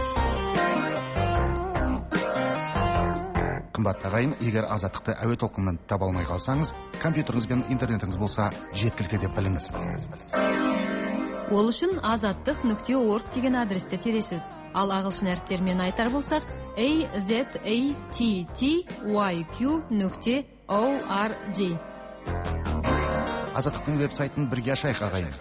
Қымбатты ағайын, егер Азаттықты әуе толқынынан таба алмай қалсаңыз, компьютеріңіз бен интернетіңіз болса жеткілікті деп біліңіз. Ол үшін azattiq.org деген адресті тересіз. Ал ағылшын әріптермен айтар болсақ, azattiq.org. Азаттықтың веб-сайтын бірге ашайық ағайын.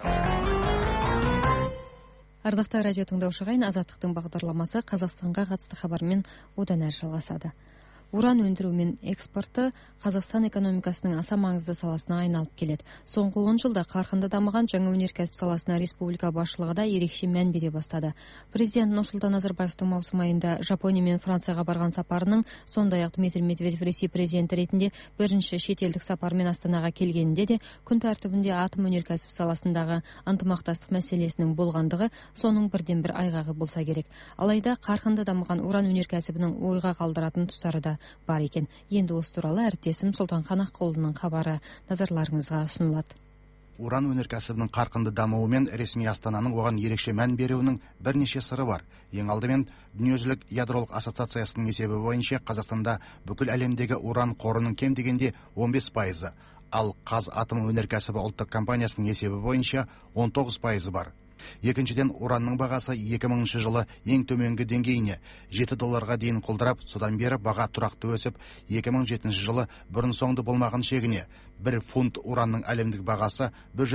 Ардақты радио тыңдаушы ағайын, Азаттықтың бағдарламасы Қазақстанға қатысты хабармен одан әрі жалғасады. Уран өндіру мен экспорты Қазақстан экономикасының аса маңызды саласына айналып келеді. Соңғы 10 жылда қарқынды дамыған жаңа өнеркәсіп саласына республика басшылығы да ерекше мән бере бастады. Президент Нұрсұлтан Назарбаевтың маусым айында Жапония мен Францияға барған сапарының, сондай-ақ Дмитрий Медведев Ресей президенті ретінде бірінші шетелдік сапармен Астанаға келгенінде де күн тәртібінде атом өнеркәсіп саласындағы ынтымақтастық мәселесінің болғандығы соның бірден бір айғағы болса керек. Алайда қарқынды дамыған уран өнеркәсібінің ойға қалдыратын тұстары да бар екен. Енді осы туралы әріптесім Сұлтанхан Аққұлының хабары назарларыңызға ұсынылады. Уран өнеркәсібінің қарқынды дамуы мен ресми Астананың оған ерекше мән беруінің бірнеше сыры бар. Ең алдымен Дүниежүзілік ядролық ассоциациясының есебі бойынша Қазақстанда бүкіл әлемдегі уран қорының кем дегенде 15%, ал Қазатом өнеркәсібі ұлттық компаниясының есебі бойынша 19% бар. Екіншіден, уранның бағасы 2000 жылы ең төменгі деңгейіне $7 дейін құлдырап, содан бері баға тұрақты өсіп, 2007 жылы бұрын соңды болмаған шегіне 1 фунт уранның әлемдік бағасы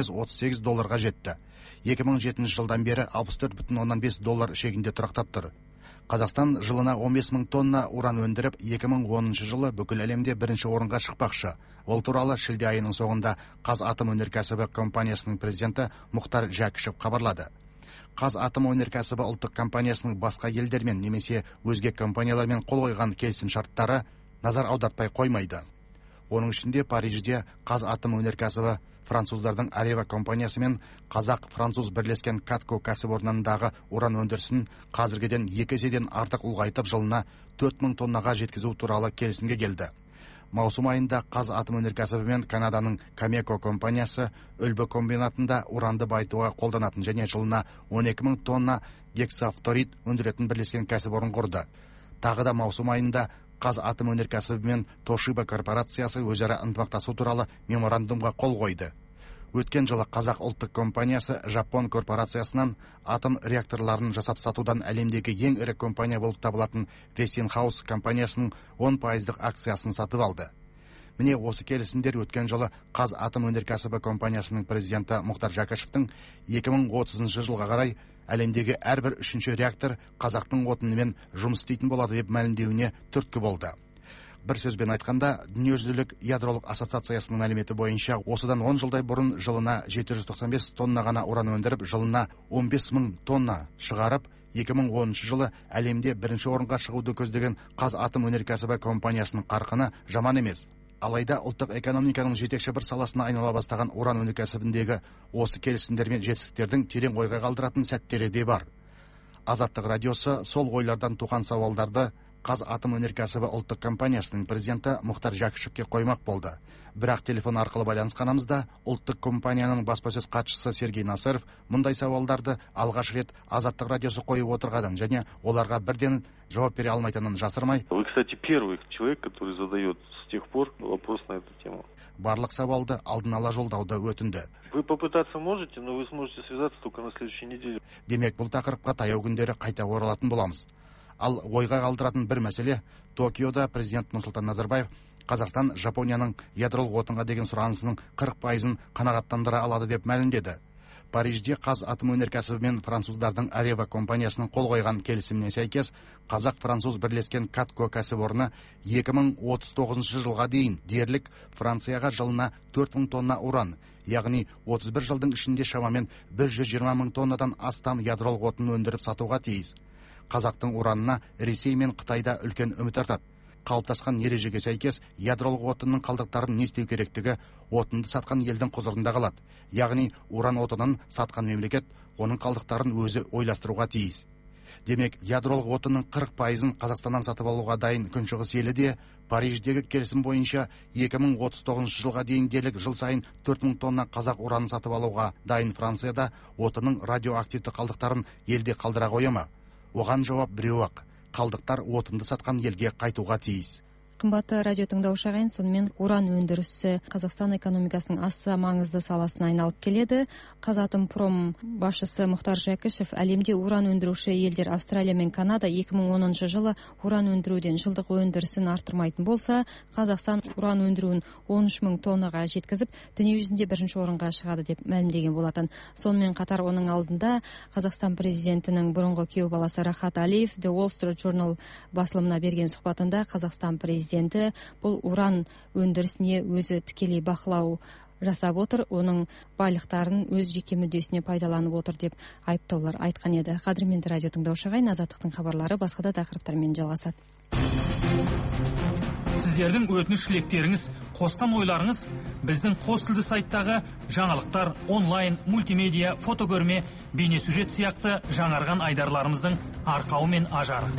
$138 жетті. 2007 жылдан бері $64,5 шегінде тұрақтап тұр. Қазақстан жылына 15 мың тонна уран өндіріп, 2010 жылы бүкіл әлемде бірінші орынға шықпақшы. Ол туралы шілде айының соңында Қазатомөнеркәсібі компаниясының президенті Мұхтар Жәкішев хабарлады. Қазатомөнеркәсібі ұлттық компаниясының басқа елдермен немесе өзге компаниялармен қол қойған келісім шарттары назар аудартпай қоймайды. Оның ішінде Парижде Қазатомөнеркәсібі француздардың Арева компаниясы мен қазақ-француз бірлескен Катко кәсіпорнындағы уран өндірісін қазіргіден 2 еседен артық ұлғайтып жылына 4000 тоннаға жеткізу туралы келісімге келді. Маусым айында Қазатомөнеркәсібі мен Канаданың Камеко компаниясы Үлбі комбинатында уранды байытуға қолданатын және жылына 12.000 тонна гексафторид өндіретін бірлескен кәсіпорын құрды. Тағы да маусым айында Қазатомөнеркәсібі мен Тошиба корпорациясы өзара ынтымақтасу туралы меморандумға қол қойды. Өткен жылы Қазақ ұлттық компаниясы Жапон корпорациясынан атом реакторларын жасап сатудан әлемдегі ең ірі компания болып табылатын Westinghouse компаниясының 10% акциясын сатып алды. Міне осы келісімдер өткен жылы Қазатомөнеркәсібі компаниясының президенті Мұхтар Жәкішевтің 2030 жылға қарай әлемдегі әрбір 3-ші реактор қазақтың отынымен жұмыс істейтін болады деп мәлімдеуіне түрткі болды. Бір сөзбен айтқанда, Дүниежүзілік ядролық ассоциациясының мәліметі бойынша осыдан 10 жылдай бұрын жылына 795 тонна ғана уран өндіріп, жылына 15.000 тонна шығарып, 2010 жылы әлемде бірінші орынға шығуды көздеген Қазатомөнеркәсібі компаниясының қарқыны жаман емес. Алайда ұлттық экономиканың жетекші бір саласына айнала бастаған уран өнеркәсібіндегі осы келісімдер мен жетістіктердің терең ойға қалдыратын сәттері де бар. Азаттық радиосы сол ойлардан туған сауалдарды Қазатомөнеркәсібі ұлттық компаниясының президенті Мұхтар Жәкішевке қоймақ болды. Бірақ телефон арқылы байланысқанымызда ұлттық компанияның баспасөз хатшысы Сергей Насыров мұндай сауалдарды алғаш рет Азаттық радиосы қойып отырғанын және оларға бірден жауап бере алмайтынын жасырмай. Вы, кстати, первый человек, который задает с тех пор вопрос на эту тему. Барлық сауалды алдын ала жолдауды өтінді. Вы попытаться можете, но вы сможете связаться только на следующей неделе. Демек, бұл тақырыпқа таяу күндері қайта оралатын боламыз. Ал ойға қалдыратын бір мәселе, Токиода президент Нұрсұлтан Назарбаев Қазақстан Жапонияның ядролық отынға деген сұранысының 40%-ын қанағаттандыра алады деп мәлімдеді. Парижде Қазатомөнеркәсібі мен француздардың Арева компаниясының қол қойған келісіміне сәйкес қазақ-француз бірлескен Катко кәсіпорны 2039 жылға дейін дерлік Францияға жылына 4000 тонна уран, яғни 31 жылдың ішінде шамамен 120 мың тоннадан астам ядролық отын өндіріп сатуға тиіс. Қазақтың уранына Ресей мен Қытайда үлкен үміт артады. Қалыптасқан ережеге сәйкес ядролық отынның қалдықтарын не істеу керектігі отынды сатқан елдің құзырында қалады. Яғни уран отынын сатқан мемлекет оның қалдықтарын өзі ойластыруға тиіс. Демек, ядролық отынның 40%-ын Қазақстаннан сатып алуға дайын Күншығыс елі де Париждегі келісім бойынша 2039 жылға дейін дерлік жыл сайын 4000 тонна қазақ уранын сатып алуға дайын Францияда отынның радиоактивті қалдықтарын елде қалдыра қоя ма? Оған жауап біреу-ақ. Қалдықтар отынды сатқан елге қайтуға тиіс. Қымбатты радио тыңдаушы ағайын, сонымен уран өндірісі Қазақстан экономикасының аса маңызды саласына айналып келеді. Қазатомпром басшысы Мұхтар Жәкішев әлемде уран өндіруші елдер Австралия мен Канада 2010 жылы уран өндіруден жылдық өндірісін арттырмайтын болса, Қазақстан уран өндіруін 13 мың тоннаға жеткізіп, дүниежүзінде бірінші орынға шығады деп мәлімдеген болатын. Сонымен қатар оның алдында Қазақстан президентінің бұрынғы күйеу баласы Рахат Алиев The Wall Street Journal басылымына берген сұхбатында Қазақстан президенті бұл уран өндірісіне өзі тікелей бақылау жасап отыр, оның байлықтарын өз жеке мүддесіне пайдаланып отыр деп айыптаулар айтқан еді. Қадірменді радио тыңдаушы ағайын, Азаттықтың хабарлары басқа да тақырыптармен жалғасады. Сіздердің өтініш тілектеріңіз, қосқан ойларыңыз біздің қос тілді сайттағы жаңалықтар, онлайн, мультимедиа, фотокөрме, бейнесюжет сияқты жаңарған айдарларымыздың арқауы мен ажары.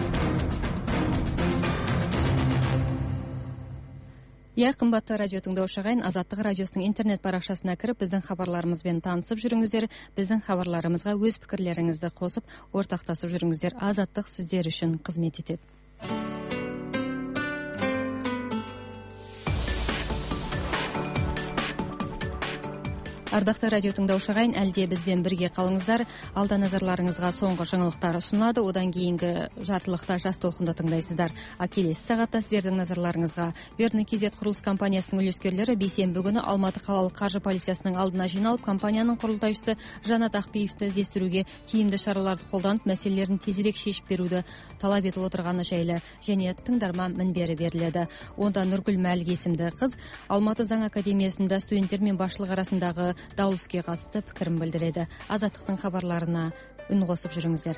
Қымбатты радио тыңдаушы ағайын, Азаттық радиосының интернет парақшасына кіріп, біздің хабарларымызбен танысып жүріңіздер, біздің хабарларымызға өз пікірлеріңізді қосып, ортақтасып жүріңіздер. Азаттық сіздер үшін қызмет етеді. Ардакты радио тыңдаушы агайын, әлде бизбен бирге калыңыздар. Алда назарларыңызга соңғы жаңылыктар сунулат. Одан кийинки жартылыкта жас толкунду тыңдайсыздар. А келесі сагатта сиздердин назарларыңызга Верный Кизет курулуш компаниясынын үлескерлери бейсенбі күнү Алматы калалык каржы полициясынын алдына жиналып, компаниянын курултайчысы Жанат Акбиевди издестирүүгө тийимдүү чараларды колдонуп, маселелерин тезирээк шешип берүүдү талап этип отурганы жайлы және тыңдарман мынбери берилди. Онда Нургүл Малик эсимдүү кыз Алматы заң академиясында студенттер менен башчылык арасындагы дау иске катысты пикирин билдирди. Азаттыктын кабарларына үн косуп жүрүңүздөр.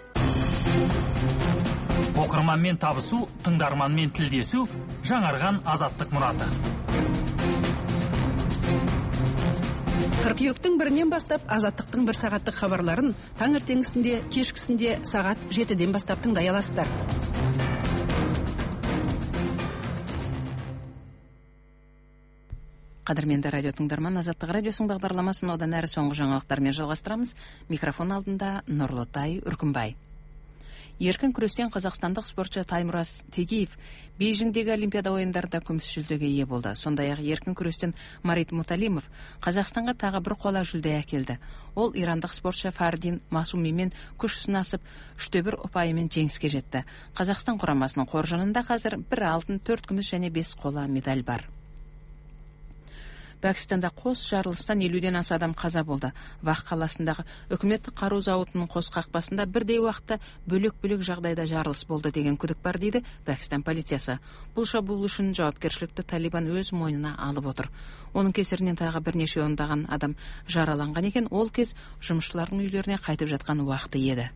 Окурманмен табысуу, тыңдарманмен тилдесүү, жаңарган азаттык мураты. Кыркүйөктүн 1-нен бастап азаттыктын 1 сагаттык хабарларын таң эртеңисинде, кечкисинде сагат 7-ден бастап тыңдай аласыздар. Кадырменді радио тыңдарман, Азаттык радиосунун багдарламасын одан әрі соңғы жаңалықтар менен жалғастырамыз. Микрофон алдында Нурлутай Үркүнбай. Еркін күрестен қазақстандық спортшы Таймураз Тегиев Бейжіңдегі Олимпиада ойындарында күміс жүлдеге ие болды. Сондай-ақ еркін күрестен Марит Муталимов Қазақстанға тағы бір қола жүлде әкелді. Ол ирандық спортшы Фардин Масумимен күш сынасып 3-1 ұпайымен жеңіске жетті. Қазақстан құрамасының қоржынында қазір 1 алтын, 4 күміс және 5 қола медаль бар. Пәкістанда қос жарылыстан 50-ден аса адам қаза болды. Вақ қаласындағы үкіметтік қару зауытының қос қақпасында бірдей уақытта бөлек-бөлек жағдайда жарылыс болды деген күдік бар дейді Пәкістан полициясы. Бұл шабуыл үшін жауапкершілікті Талибан өз мойнына алып отыр. Оның кесірінен тағы бірнеше ондаған адам жараланған екен. Ол кез жұмысшылардың үйлеріне қайтып жатқан уақыты еді.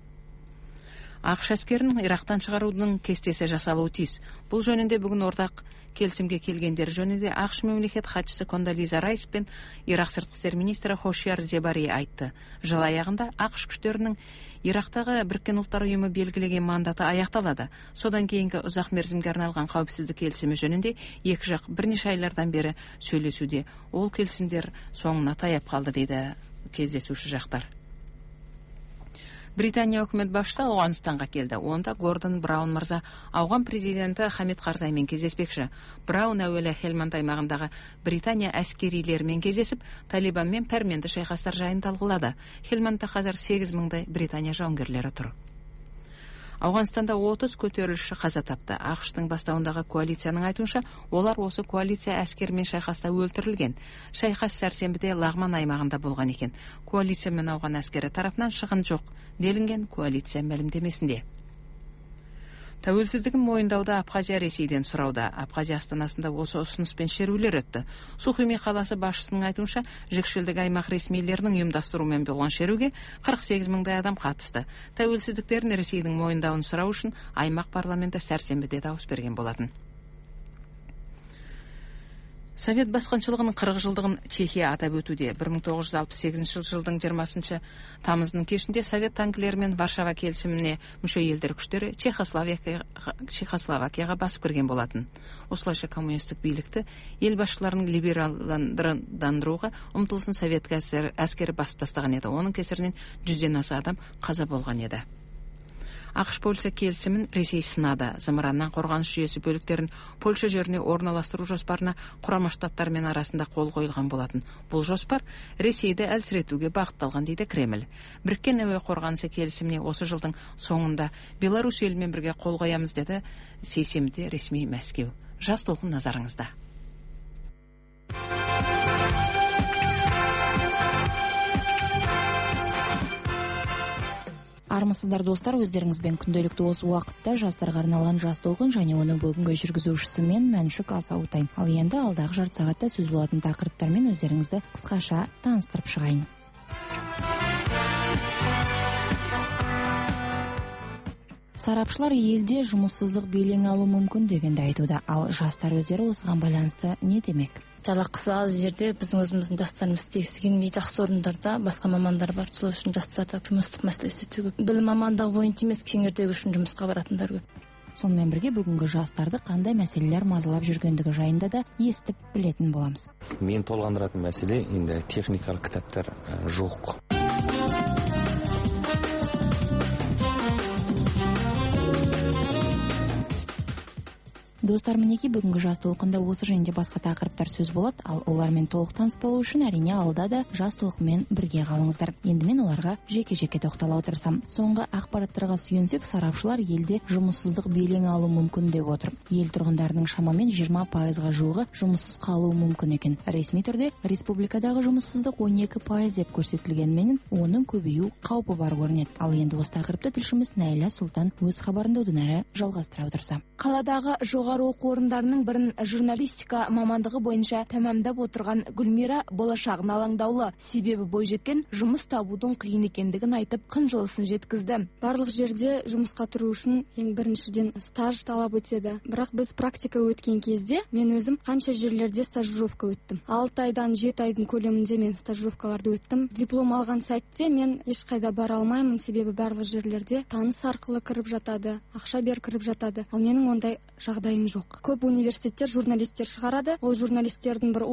ақш әскерін Ирактан шығарудың кестесі жасалуы тиіс. Бұл жөнінде бүгін ортақ келісімге келгендер жөнінде ақш мемлекет хатшысы Кондолиза Райс пен Ирак сыртқы істер министрі Хошияр Зебари айтты. Жыл аяғында ақш күштерінің Ирактағы Біріккен ұлттар ұйымы белгілеген мандаты аяқталады. Содан кейінгі ұзақ мерзімге арналған қауіпсіздік келісімі жөнінде екі жақ бірнеше айлардан бері сөйлесуде. Ол келісімдер соңына таяп қалды дейді кездесуші жақтар. Британия өкімет басшысы Ауғанстанға келді. Онда Гордон Браун мырза Ауған президенті Хамид Карзаймен кездеспекші. Браун әуелі Хелманд аймағындағы Британия әскерилерімен кездесіп, Талибанмен пәрменді шайқастар жайын талқылады. Хелмандта қазір 8,000 Британия жауынгерлері тұр. Ауғанстанда 30 көтерілісші қаза тапты. ақш-тың бастауындағы коалицияның айтуынша, олар осы коалиция әскермен шайқаста өлтірілген. Шайқас сәрсенбіде Лағман аймағында болған екен. Коалиция мен ауған әскері тарапынан шығын жоқ делінген коалиция мәлімдемесінде. Тәуелсіздігін мойындауды Абхазия Ресейден сұрауда. Абхазия астанасында осы ұсыныспен шерулер өтті. Сухуми қаласы басшысының айтуынша, жікшілдік аймақ ресмилерінің ұйымдастыруымен болған шеруге 48,000 адам қатысты. Тәуелсіздіктерін Ресейдің мойындауын сұрау үшін аймақ парламенті сәрсенбіде дауыс берген болатын. Совет басқыншылығының 40 жылдығын Чехия атап өтуде. 1968 жылдың 20 тамыздың кешінде Совет танкілерімен Варшава келісіміне мүше елдер күштері Чехословакияға басып кірген болатын. Осылайша коммунистік билікті ел басшыларының либералдандыруға ұмтылысын Совет әскері басып тастаған еді. Оның кесірінен 100-ден аса адам қаза болған еді. ақш полиция келісімін Ресей сынады. Зымыраннан қорғаныс жүйесі бөліктерін Польша жеріне орналастыру жоспарына Құрама Штаттармен арасында қол қойылған болатын. Бұл жоспар Ресейді әлсіретуге бағытталған дейді Кремль. Біріккен әуе қорғанысы келісіміне осы жылдың соңында Беларусь елімен бірге қол қоямыз деді сейсенбіде ресми Мәскеу. Жас толқын назарыңызда. Армысыздар достар, өздеріңізбен күнделікті осы уақытта жастарға арналған жас толқын және оны бүгінгі жүргізушісі мен Мәншүк Асаутай. Ал енді алдағы жарты сағатта сөз болатын тақырыптармен өздеріңізді қысқаша таныстырып шығайын. Сарапшылар елде жұмыссыздық белең алу мүмкін дегенді айтуда. Ал жастар өздері осыған байланысты не демек? Жалақысы аз жерде біздің өзіміздің жастарымыз істегісі келмей, жақсы орындарда басқа мамандар бар. Сол үшін жастарда жұмыстық мәселесі өте көп. Білім мамандығы бойынша емес, кеңірдегі үшін жұмысқа баратындар көп. Сонымен бірге бүгінгі жастарды қандай мәселелер мазалап жүргендігі жайында да естіп білетін боламыз. Мен толғандыратын мәселе енді техникалық кітаптар жоқ. Достар, мінеки бүгінгі жас толқында осы және басқа тақырыптар сөз болады, ал олармен толық таныс болу үшін әрине алда да жас толқынмен бірге қалыңыздар. Енді мен оларға жеке-жеке тоқтала отырсам. Соңғы ақпараттарға сүйенсек, сарапшылар елде жұмыссыздық белең алу мүмкін деп отыр. Ел тұрғындарының шамамен 20%-ға жуығы жұмыссыз қалуы мүмкін екен. Ресми түрде республикадағы жұмыссыздық 12% деп көрсетілгенмен, оның көбею қаупі бар көрінеді. Ал енді осы тақырыпты тілшіміз Найля Сұлтан өз хабарында одан әрі жалғастыра отырса. Қаладағы жоғары оқу орындарының бірін журналистика мамандығы бойынша тәмамдап отырған Гүлмира болашағын алаңдаулы. Себебі бойжеткен жұмыс табудың қиын екендігін айтып, қынжылысын жеткізді. Барлық жерде жұмысқа тұру үшін ең біріншіден стаж талап етеді. Бірақ біз практика өткен кезде мен өзім қанша жерлерде стажировка өттім. 6 айдан 7 айдың көлемінде мен стажировкаларды өттім. Диплом алған сәтте мен ешқайда бара алмаймын, себебі барлық жерлерде таныс арқылы кіріп жатады, ақша беріп кіріп жатады. Ал менің ондай жағдайым жоқ. Көп университеттер журналистер шығарады. Ол журналистердің бір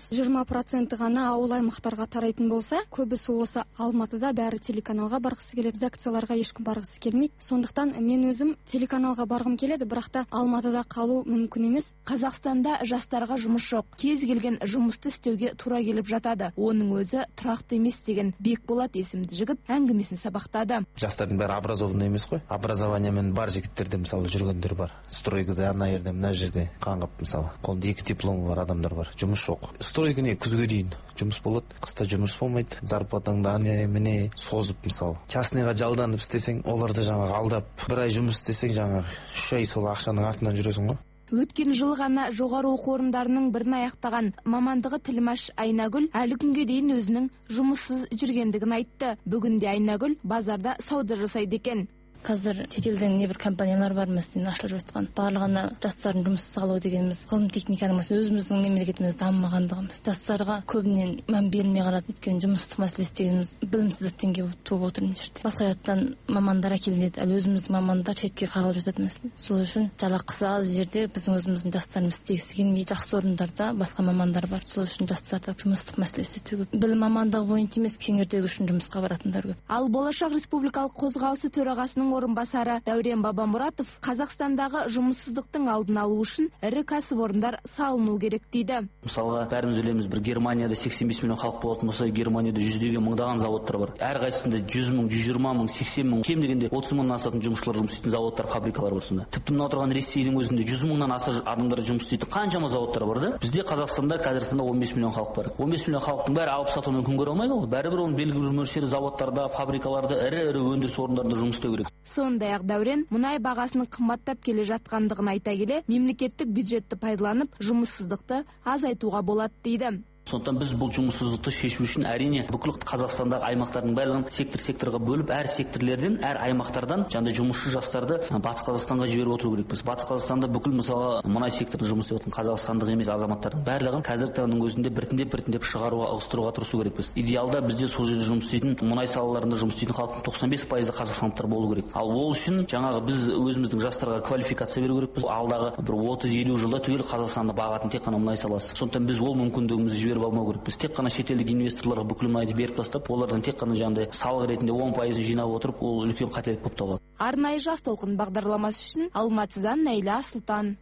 30-20% ғана ауыл аймақтарға тарайтын болса, көбісі осы Алматыда бәрі телеканалға барғысы келеді, редакцияларға ешкім барғысы келмейді. Сондықтан мен өзім телеканалға барғым келеді, бірақ та Алматыда қалу мүмкін емес. Қазақстанда жастарға жұмыс жоқ. Кез келген жұмысты істеуге тура келіп жатады. Оның өзі тұрақты емес деген Бекболат есімді жігіт әңгімесін сабақтады. Жастардың бәрі образованный емес қой. Образованиямен бар жігіттерде мысалы жүргендер бар. Стройкада ана жерде, мына жерде қаңғып мысалы. Қолында 2 дипломы бар адамдар бар. Жұмыс жоқ. Стройка не күзге дейін жұмыс болады, қыста жұмыс болмайды. Зарплатаңды міне созып мысалы. Частныйға жалданып істесең, оларды жаңағы алдап, 1 ай жұмыс істесең жаңағы 3 ай сол ақшаның артынан жүресің ғой. Өткен жыл ғана жоғары оқу орындарының бірін аяқтаған мамандығы тілмаш Айнагүл әлі күнге дейін өзінің жұмыссыз жүргендігін айтты. Бүгінде Айнагүл базарда сауда жасайды екен. Қазір шетелден небір компаниялар бар мәселен ашылып жатқан. Барлығына жастардың жұмыссыз қалуы дегеніміз ғылым техниканың өзіміздің мемлекетіміз дамымағандығымыз. Жастарға көбінен мән берілмей қалады. Өйткені жұмыссыздық мәселесі дегеніміз білімсіздіктен туып отыр мына жерде. Басқа жақтан мамандар әкелінеді, ал өзіміздің мамандар шетке қағылып жатады мәселен. Сол үшін жалақысы аз жерде біздің өзіміздің жастарымыз істегісі келмей, жақсы орындарда басқа мамандар бар. Сол үшін жастарда жұмыссыздық мәселесі өте көп. Білім мамандығы бойынша емес, кеңірдегі үшін жұмысқа баратындар көп. Ал Болашақ республикалық қозғалысы төрағасының орынбасары Дәурен Бабамұратов Қазақстандағы жұмыссыздықтың алдын алу үшін ірі кәсіпорындар салыну керек дейді. Мысалға, бәріміз білеміз, бір Германияда 85 миллион халық болатын болса, Германияда жүздеген мыңдаған заводтар бар. Әрқайсысында 100 мың, 120 мың, 80 мың, кем дегенде 30 мыңнан асатын жұмысшылар жұмыс істейтін заводтар, фабрикалар бар сонда. Тіпті мына отырған Ресейдің өзінде 100 мыңнан аса адамдар жұмыс істейтін қаншама заводтар бар да? Бізде Қазақстанда қазіргі таңда 15 миллион халық бар. 15 миллион халықтың бәрі алып сатумен күн көре алмайды ғой. Бәрібір оның белгілі бір мөлшері заводтарда, фабрикаларда, ірі өндіріс орындарында жұмыс істеу керек. Сондай-ақ Дәурен мұнай бағасының қымбаттап келе жатқандығын айта келе, мемлекеттік бюджетті пайдаланып, жұмыссыздықты азайтуға болады дейді. Сондықтан біз бұл жұмыссыздықты шешу үшін әрине бүкіл Қазақстандағы аймақтардың барлығын сектор-секторға бөліп, әр секторлерден, әр аймақтардан жаңағыдай жұмысшы жастарды Батыс Қазақстанға жіберіп отыру керекпіз. Батыс Қазақстанда бүкіл мысалы мұнай секторында жұмыс істеп отырған қазақстандық емес азаматтардың барлығын қазіргі таңның өзінде біртіндеп шығаруға, ығыстыруға тырысу керекпіз. Идеалда бізде сол жерде жұмыс істейтін, мұнай салаларында жұмыс істейтін халықтың 95% қазақстандықтар болу керек. Ал ол үшін жаңағы біз өзіміздің жастарға квалификация беру керекпіз. Алдағы бір 30-50 жылда түгел Қазақстанды бағатын тек қана мұнай саласы. Сондықтан біз ол мүмкіндігімізді жіберіп алмау керекпіз. Тек қана шетелдік инвесторларға бүкіл мұнайды беріп тастап, олардан тек қана жаңағыдай салық ретінде 10% жинап отырып, ол үлкен қателік болып табылады. Арнайы жас толқын бағдарламасы үшін Алматыдан Найля Сұлтан.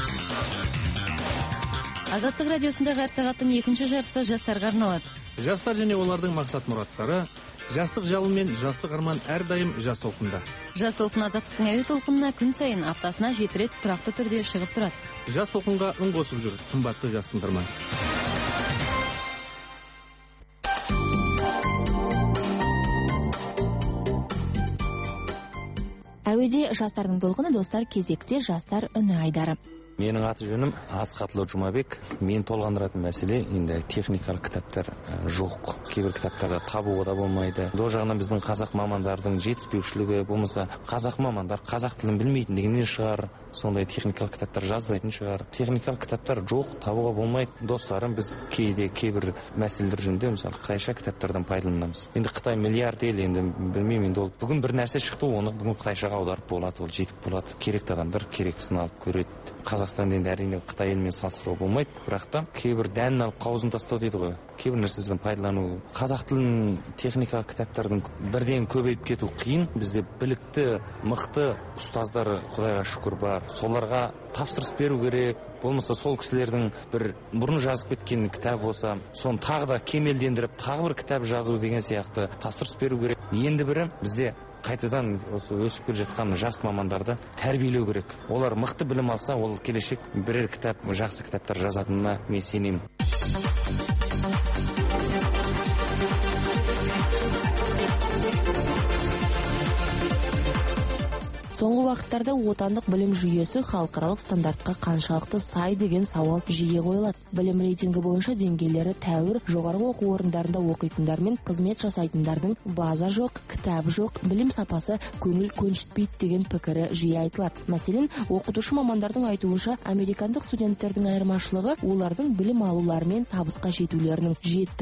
Азаттық радиосындағы әр сағаттың екінші жарысы жастарға арналады. Жастар және олардың мақсат-мұраттары, жастық жалын мен жастық арман әрдайым жас толқында. Жас толқын азаттықтың әуе толқынына күн сайын аптасына 7 рет тұрақты түрде шығып тұрады. Жас толқынға үн қосып жүр, қымбатты жас тыңдарман. Әуеде жастардың толқыны, достар, кезекте жастар үні айдары. Менің аты жөнім Асқатлы Жұмабек. Мен толғандыратын мәселе енді техникалық кітаптар жоқ. Кейбір кітаптарда табуға да болмайды. Ол жағынан біздің қазақ мамандардың жетіспеушілігі, болмаса қазақ мамандар қазақ тілін білмейтіндігінен шығар, сондай техникалық кітаптар жазбайтын шығар. Техникалық кітаптар жоқ, табуға болмайды. Достарым, біз кейде кейбір мәселелер жөнінде мысалы қытайша кітаптардан пайдаланамыз. Енді Қытай миллиард ел, енді білмеймін, енді ол бүгін бір нәрсе шықты, оны бүгін қытайшаға аударып болады, ол жетіп болады. Керекті адамдар керектісін алып көреді. Қазақстанды енді әрине Қытай елімен салыстыруға болмайды, бірақ та кейбір дәнін алып қауызын тастау дейді ғой, кейбір нәрселерден пайдалану. Қазақ тілінің техникалық кітаптардың бірден көбейіп кету қиын. Бізде білікті, мықты ұстаздар Құдайға шүкір бар. Соларға тапсырыс беру керек. Болмаса сол кісілердің бір бұрын жазып кеткен кітап болса, соны тағы да кемелдендіріп, тағы бір кітап жазу деген сияқты тапсырыс беру керек. Енді бірі бізде қайтадан осы өсіп келе жатқан жас мамандарды тәрбиелеу керек. Олар мықты білім алса, ол келешек бірер кітап, жақсы кітаптар жазатынына мен сенемін. Соңғы уақыттарда отандық білім жүйесі халықаралық стандартқа қаншалықты сай деген сауал жиі қойылады. Білім рейтингі бойынша деңгейлері тәуір, жоғарғы оқу орындарында оқитындар мен қызмет жасайтындардың база жоқ, кітап жоқ, білім сапасы көңіл көншітпейді деген пікірі жиі айтылады. Мәселен, оқытушы мамандардың айтуынша, американдық студенттердің айырмашылығы олардың білім алулары мен табысқа жетулерінің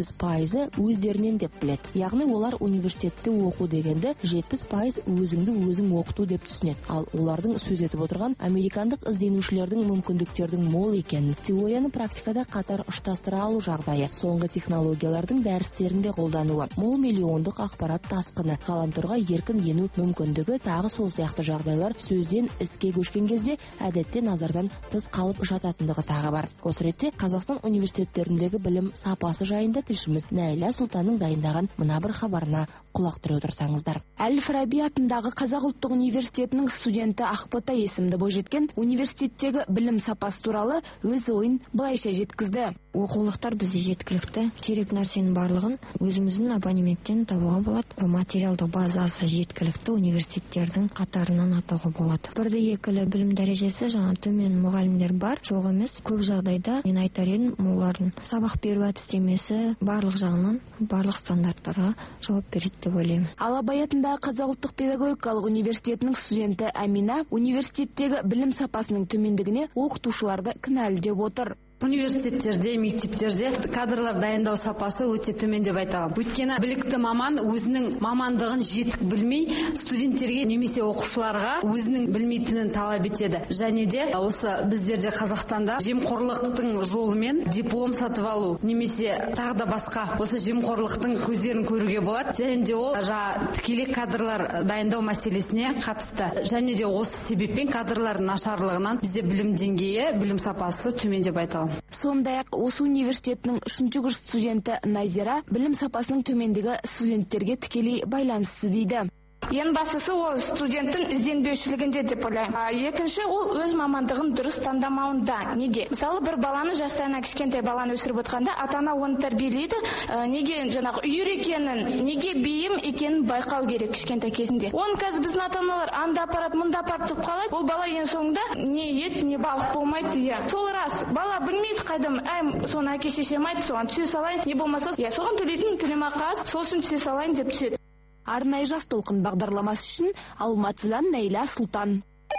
70% өздерінен деп біледі. Яғни олар университетте оқу дегенді 70% өзіңді өзің оқыту деп түсінеді. Ал олардың сөз етіп отырған американдық ізденушілердің мүмкіндіктердің мол екенін, теорияны практикада қатар ұштастыра алу жағдайы, соңғы технологиялардың дәрістерінде қолдануы, мол миллиондық ақпарат тасқыны, ғаламторға еркін ену мүмкіндігі, тағы сол сияқты жағдайлар сөзден іске көшкен кезде әдетте назардан тыс қалып жататындығы тағы бар. Осы ретте Қазақстан университеттеріндегі білім сапасы жайында тілшіміз Нәйла Сұлтанның дайындаған мына бір хабарына құлақ түре отырсаңыздар. Әл-Фараби атындағы Қазақ ұлттық университетінің студенті Ақбота есімді бойжеткен университеттегі білім сапасы туралы өз ойын былайша жеткізді. Оқулықтар бізде жеткілікті, керек нәрсенің барлығын өзіміздің абонементтен табуға болады. Материалдық базасы жеткілікті университеттердің қатарынан атауға болады. Бірді екілі білім дәрежесі жаңа төмен мұғалімдер бар, жоқ емес. Көп жағдайда мен айтар едім, олардың сабақ беру әдістемесі барлық жағынан барлық стандарттарға жауап береді деп ойлаймын. Ал Абай атындағы Қазақ ұлттық педагогикалық университетінің студенті Әмина университеттегі білім сапасының төмендігіне оқытушыларды кінәлі деп отыр. Университеттерде, мектептерде кадрлар дайындау сапасы өте төмен деп айтамын. Өйткені білікті маман өзінің мамандығын жетік білмей, студенттерге немесе оқушыларға өзінің білмейтінін талап етеді. Және де осы біздерде Қазақстанда жемқорлықтың жолымен диплом сатып алу немесе тағы да басқа осы жемқорлықтың көздерін көруге болады. Және де ол тікелей кадрлар дайындау мәселесіне қатысты. Және де осы себеппен кадрлардың нашарлығынан бізде білім деңгейі, білім сапасы төмен деп айтамын. Сондай-ақ осы университетінің 3-ші курс студенті Назира білім сапасының төмендігі студенттерге тікелей байланысты дейді. Ең бастысы ол студенттің ізденбеушілігінде деп ойлаймын. Екінші ол өз мамандығын дұрыс таңдамауында. Неге? Мысалы бір баланы жастайынан кішкентай баланы өсіріп отқанда ата-ана оны тәрбиелейді. Неге жаңағы үйір екенін, неге бейім екенін байқау керек кішкентай кезінде. Оны қазір біздің ата-аналар анда апарат, мұнда апарат деп қалайды. Ол бала ең соңында не ет, не балық болмайды. Сол рас. Бала білмейді қайдам, соны әке шешем айтты, соған түсе салайын. Не болмаса, соған төлейтін төлемақы аз, сол үшін түсе салайын деп түседі. Арнайы жас толқын бағдарламасы үшін Алматыдан Нәйла Сұлтан.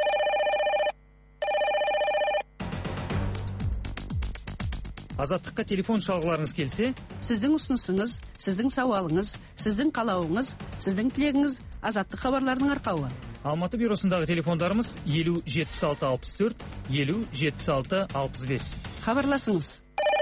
Азаттыққа телефон шалғыларыңыз келсе, сіздің ұсынысыңыз, сіздің сауалыңыз, сіздің қалауыңыз, сіздің тілегіңіз Азаттық хабарларының арқауы. Алматы бюросындағы телефондарымыз 50 76 64, 50 76 65. Хабарласыңыз.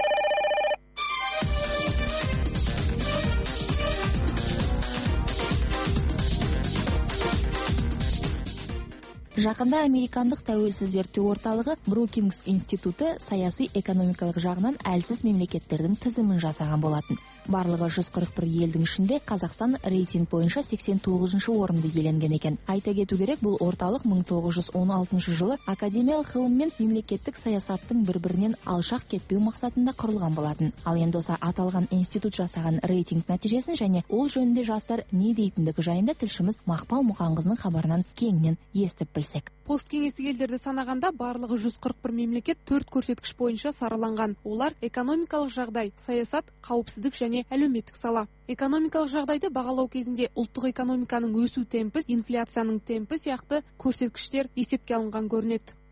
Жақында американдық тәуелсіз зерттеу орталығы Брукингс институты саяси экономикалық жағынан әлсіз мемлекеттердің тізімін жасаған болатын. Барлығы 141 елдің ішінде Қазақстан рейтинг бойынша 89-шы орынды иеленген екен. Айта кету керек, бұл орталық 1916 жылы академиялық ғылым мен мемлекеттік саясаттың бір-бірінен алшақ кетпеу мақсатында құрылған болатын. Ал енді осы аталған институт жасаған рейтинг нәтижесін және ол жөнінде жастар не дейтіндігі жайында тілшіміз Мақпал Мұқанқызының хабарынан кеңінен естіп білсек. Посткеңестік елдерді санағанда барлығы 141 мемлекет 4 көрсеткіш бойынша сараланған. Олар экономикалық жағдай, саясат, қауіпсіздік және әлеуметтік сала. Экономикалық жағдайды бағалау кезінде ұлттық экономиканың өсу темпі, инфляцияның темпі сияқты көрсеткіштер есепке алынған көрінеді.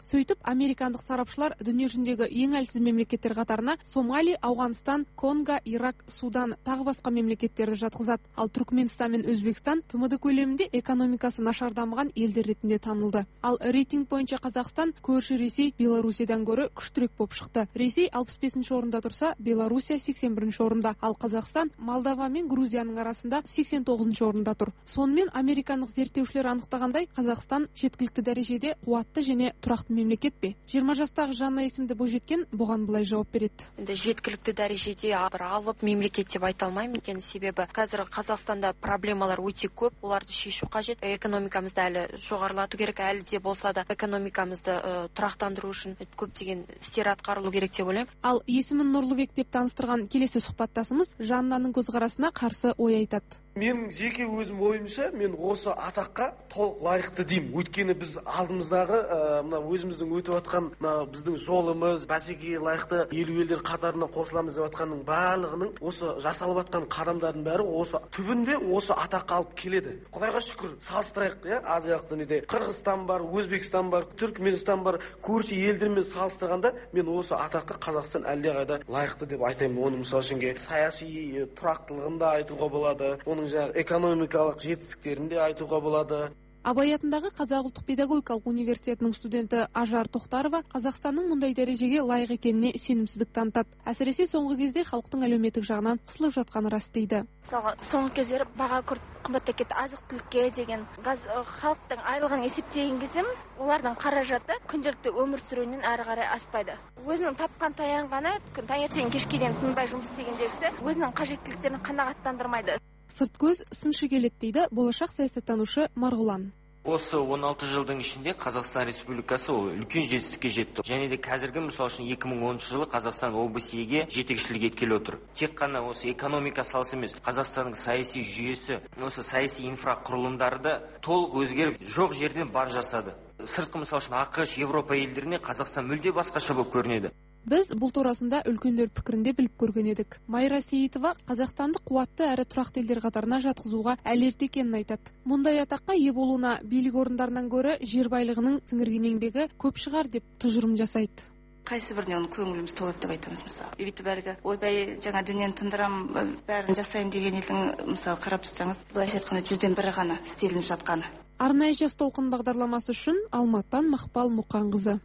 Сөйтіп, американдық сарапшылар дүние жүзіндегі ең әлсіз мемлекеттер қатарына Сомали, Ауғанстан, Конго, Ирак, Судан, тағы басқа мемлекеттерді жатқызады. Ал Түркменстан мен Өзбекстан ТМД көлемінде экономикасы нашар дамыған елдер ретінде танылды. Ал рейтинг бойынша Қазақстан көрші Ресей, Белоруссиядан гөрі күштірек болып шықты. Ресей 65 орында тұрса, Белоруссия 81 орында, ал Қазақстан Молдова мен Грузияның арасында 89 орында тұр. Сонымен американдық зерттеушілер анықтағандай, Қазақстан жеткілікті дәрежеде қуатты және тұрақты мемлекет пе? 20 жастағы Жанна есімді бойжеткен бұған былай жауап береді. Жеткілікті дәрежеде алып мемлекет деп айта алмаймын, себебі қазір Қазақстанда проблемалар өте көп, оларды шешу қажет. Экономикамызды әлі жоғарылату керек, әлі де болса да экономикамызды тұрақтандыру үшін көптеген істер атқарылу керек деп ойлаймын. Ал есімін Нұрлыбек деп таныстырған келесі сұхбаттасымыз Жаннаның көзқарасына қарсы ой айтады. Мен жеке өзім ойымша, мен осы атаққа толық лайықты деймін. Өйткені біз алдымыздағы мына өзіміздің өтіп жатқан біздің жолымыз, бәсекеге лайықты елу елдер қатарына қосыламыз деп жатқанның барлығының осы жасалып жатқан қадамдардың бәрі осы түбінде осы атаққа алып келеді. Құдайға шүкір, салыстырайық, Азиялық дүниеде Қырғызстан бар, Өзбекстан бар, Түркменстан бар, көрші елдермен салыстырғанда мен осы атаққа Қазақстан әлдеқайда лайықты деп айтаймын. Оның мысалы үшін саяси тұрақтылығын да айтуға болады, оның экономикалық жетістіктерін де айтуға болады. Абай атындағы Қазақ ұлттық педагогикалық университетінің студенті Ажар Тоқтарова Қазақстанның мұндай дәрежеге лайық екеніне сенімсіздік танытады. Әсіресе соңғы кезде халықтың әлеуметтік жағынан қысылып жатқаны рас дейді. Соңғы кездері баға күрт қымбаттап кетті, азық-түлікке деген халықтың айлығын есептеген кезде олардың қаражаты күнделікті өмір сүруінен әрі қарай аспайды. Өзінің тапқан таянғаны таңертең кешке дейін тынбай жұмыс істегендегісі өзінің қажеттіліктерін қанағаттандырмайды. Сырт көз сыншы келеді дейді болашақ саясаттанушы Марғұлан. Осы 16 жылдың ішінде Қазақстан Республикасы үлкен жетістікке жетті. Және де қазіргі мысалы үшін 2010 жылы Қазақстан ОБСЕ-ге жетекшілік еткелі отыр. Тек қана осы экономика саласы емес, Қазақстанның саяси жүйесі, осы саяси инфрақұрылымдары да толық өзгеріп, жоқ жерден бар жасады. Сыртқы мысалы үшін ақш, Европа елдеріне Қазақстан мүлде басқаша болып көрінеді. Біз бұл турасында үлкендер пікірінде біліп көрген едік. Майра Сейітова Қазақстанды қуатты әрі тұрақты елдер қатарына жатқызуға әлі ерте екенін айтады. Мұндай атаққа ие болуына билік орындарынан гөрі жер байлығының сіңірген еңбегі көп шығар деп тұжырым жасайды. Қайсы біріне оны көңіліміз толады деп айтамыз мысалы. Бүйтіп әлгі ойбай жаңа дүниені тындырам, бәрін жасаймын деген елдің мысалы қарап тұрсаңыз, былайша айтқанда 100-ден 1 ғана істелініп жатқаны. Арнайы жас толқын бағдарламасы үшін Алматыдан Мақпал Мұқанқызы.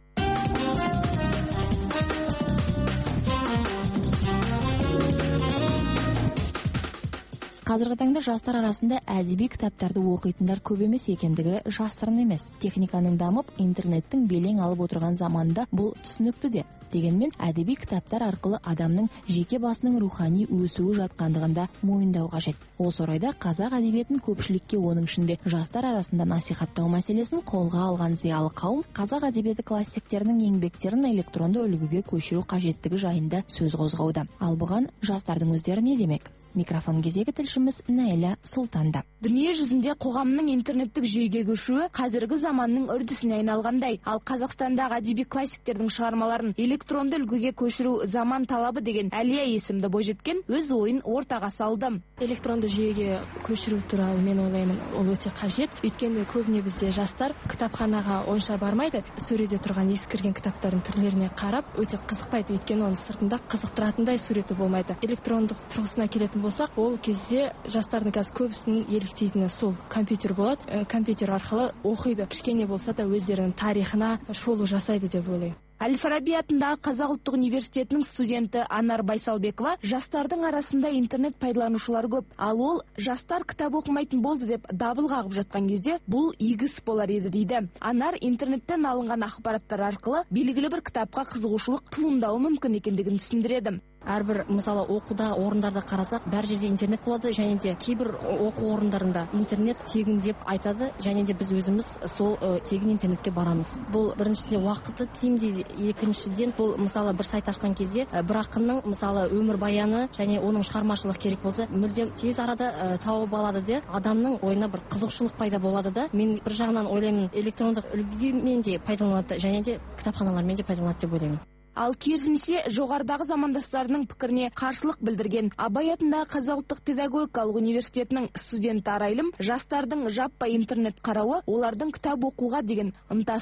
Қазіргі таңда жастар арасында әдеби кітаптарды оқитындар көп емес екендігі жасырын емес. Техниканың дамып, интернеттің белең алып отырған заманда бұл түсінікті де. Дегенмен әдеби кітаптар арқылы адамның жеке басының рухани өсуі жатқандығында мойындау қажет. Осы орайда қазақ әдебиетін көпшілікке, оның ішінде жастар арасында насихаттау мәселесін қолға алған зиялы қауым қазақ әдебиеті классиктерінің еңбектерін электронды үлгіге көшіру қажеттігі жайында сөз қозғауда. Ал бұған жастардың өздері не демек? Микрофон кезегі тілшіміз Найля Сұлтанда. Дүние жүзінде қоғамның интернеттік жүйеге көшуі қазіргі заманның үрдісіне айналғандай, ал Қазақстандағы әдеби классиктердің шығармаларын электронды үлгіге көшіру заман талабы деген Әлия есімді бойжеткен өз ойын ортаға салды. Электронды жүйеге көшіру туралы мен ойлаймын, ол өте қажет. Өйткені көбіне бізде жастар кітапханаға онша бармайды, сөреде тұрған ескірген кітаптардың түрлеріне қарап өте қызықпайды. Өйткені оның сыртында қызықтыратындай суреті болмайды. Электрондық тұрғысына келетін болсақ, ол кезде жастардың қазір көбісінің еліктейтіні сол компьютер болады. Компьютер арқылы оқиды. Кішкене болса да өздерінің тарихына шолу жасайды деп ойлаймын. Әл-Фараби атындағы Қазақ ұлттық университетінің студенті Анар Байсалбекова жастардың арасында интернет пайдаланушылар көп, ал ол жастар кітап оқымайтын болды деп дабыл қағып жатқан кезде бұл игі іс болар еді дейді. Анар интернеттен алынған ақпараттар арқылы белгілі бір кітапқа қызығушылық туындауы мүмкін екендігін түсіндіреді. Әрбір мысалы оқуда орындарда қарасақ, бәр жерде интернет болады, және де кейбір оқу орындарында интернет тегін деп айтады, және де біз өзіміз сол тегін интернетке барамыз. Бұл біріншіден уақыты тиімді, екіншіден бұл мысалы бір сайт ашқан кезде бір ақынның мысалы өмір баяны және оның шығармашылық керек болса, мүлдем тез арада тауып алады де, адамның ойына бір қызығушылық пайда болады да. Мен бір жағынан ойлаймын, электрондық үлгімен де пайдаланады, және де кітапханалармен де пайдаланады деп ойлаймын. Ал керісінше жоғарыдағы замандастарының пікіріне қарсылық білдірген Абай атындағы Қазақ ұлттық педагогикалық университетінің студенті Арайлым жастардың жаппай интернет қарауы олардың кітап оқуға деген ынтасы мен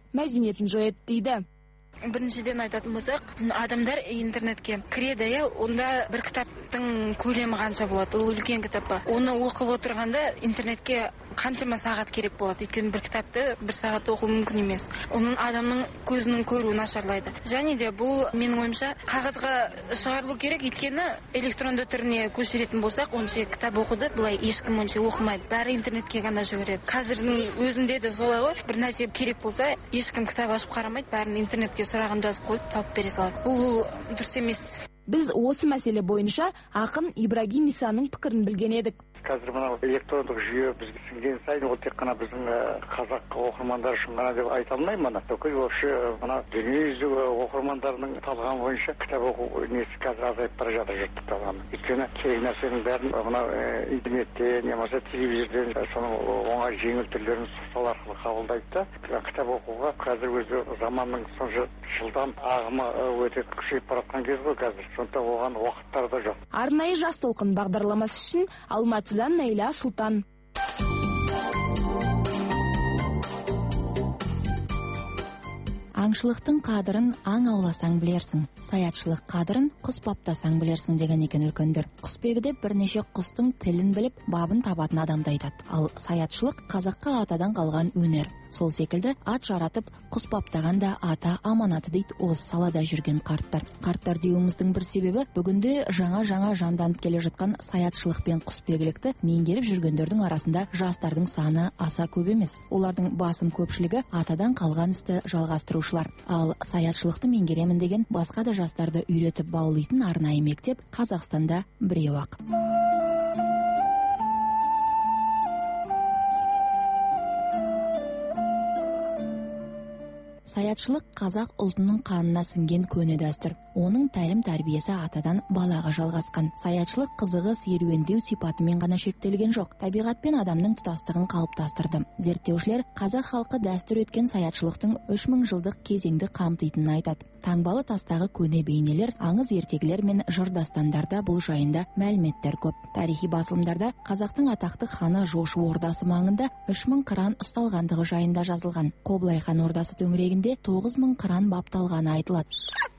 мәдениетін жояды дейді. Біріншіден айтатын болсақ, адамдар интернетке кіреді, онда бір кітаптың көлемі қанша болады, ол үлкен кітап па. Оны оқып отырғанда интернетке қаншама сағат керек болады. Өйткені бір кітапты бір сағат оқу мүмкін емес. Оның адамның көзінің көруі нашарлайды. Және де бұл менің ойымша қағазға шығарылу керек, өйткені электронды түріне көшіретін болсақ, онша кітап оқуды былай ешкім онша оқымайды. Бәрі интернетке ғана жүгіреді. Қазірдің өзінде де солай ғой. Бір нәрсе керек болса, ешкім кітап ашып қарамайды, бәрін интернетке сұрағын жазып қойып тауып бере салады. Бұл дұрыс емес. Біз осы мәселе бойынша ақын Ибрагим Исаның пікірін білген едік. Қазір мына электрондық жүйе бізге сіңген сайын ол тек қана біздің қазақ оқырмандар үшін ғана деп айта алмаймын. Бүкіл вообще мына дүниежүзі оқырмандарының талғамы бойынша кітап оқу несі қазір азайып бара жатыр жұрттың талғамы. Өйткені керек нәрсенің бәрін мына интернеттен немесе телевизорден соның оңай жеңіл түрлерін сол арқылы қабылдайды да. Кітап оқуға қазір өзі заманның сонша жылдам ағымы өте күшейіп бара жатқан кез ғой қазір. Сондықтан оған уақыттар да жоқ. Арнайы жас толқын бағдарламасы үшін Алматыдан Найла Сұлтан. Аңшылықтың қадырын аң ауласаң білерсің, саятшылық қадырын құс баптасаң білерсің деген екен үлкендер. Құсбегіде бірнеше құстың тілін біліп, бабын табатын адамды айтады. Ал саятшылық қазаққа атадан қалған өнер. Сол секілді ат жаратып, құс баптаған да ата аманаты дейді осы салада жүрген қарттар. Қарттар деуіміздің бір себебі бүгінде жаңа жанданып келе жатқан саятшылық пен құсбегілікті меңгеріп жүргендердің арасында жастардың саны аса көп емес. Олардың басым көпшілігі атадан қалған істі жалғастырушылар. Ал саятшылықты меңгеремін деген басқа да жастарды үйретіп баулитын арнайы мектеп Қазақстанда біреу-ақ. Саятшылық қазақ ұлтының қанына сіңген көне дәстүр. Оның тәлім тәрбиесі атадан балаға жалғасқан. Саятшылық қызығы серуендеу сипатымен ғана шектелген жоқ, табиғат пен адамның тұтастығын қалыптастырды. Зерттеушілер қазақ халқы дәстүр еткен саятшылықтың 3000 жылдық кезеңді қамтитынын айтады. Таңбалы тастағы көне бейнелер, аңыз ертегілер мен жыр дастандарда бұл жайында мәліметтер көп. Тарихи басылымдарда қазақтың атақты ханы Жошы ордасы маңында 3000 қыран ұсталғандығы жайында жазылған. Қоблай хан ордасы төңірегінде 9000 қыран бапталғаны айтылады.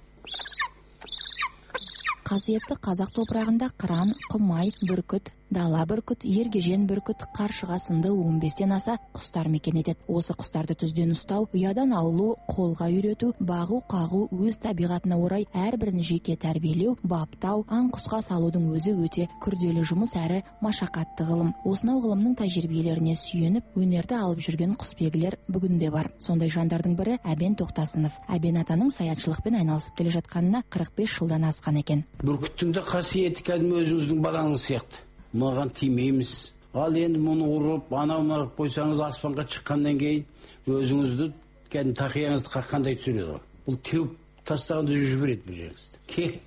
Қасиетті қазақ топырағында қыран, құмай, бүркіт, дала бүркіт, ергежен бүркіт, қаршыға сынды 15-тен аса құстар мекен етеді. Осы құстарды түзден ұстау, ұядан аулу, қолға үйрету, бағу, қағу, өз табиғатына орай әрбірін жеке тәрбиелеу, баптау, аң құсқа салудың өзі өте күрделі жұмыс әрі машақатты ғылым. Осынау ғылымның тәжірибелеріне сүйеніп, өнерді алып жүрген құсбегілер бүгінде бар. Сондай жандардың бірі Әбен Тоқтасынов. Әбен атаның саятшылықпен айналысып келе жатқанына 45 жылдан асқан екен. Бүркіттің де қасиеті кәдімгі өзіңіздің балаңыз сияқты. Маған тимейміз. Ал енді мұны ұрып, анау қойсаңыз аспанға шыққаннан кейін өзіңізді кәдімгі тақияңызды қаққандай түсіреді ғой. Бұл теуіп тастағанда жібереді бір жеріңізді.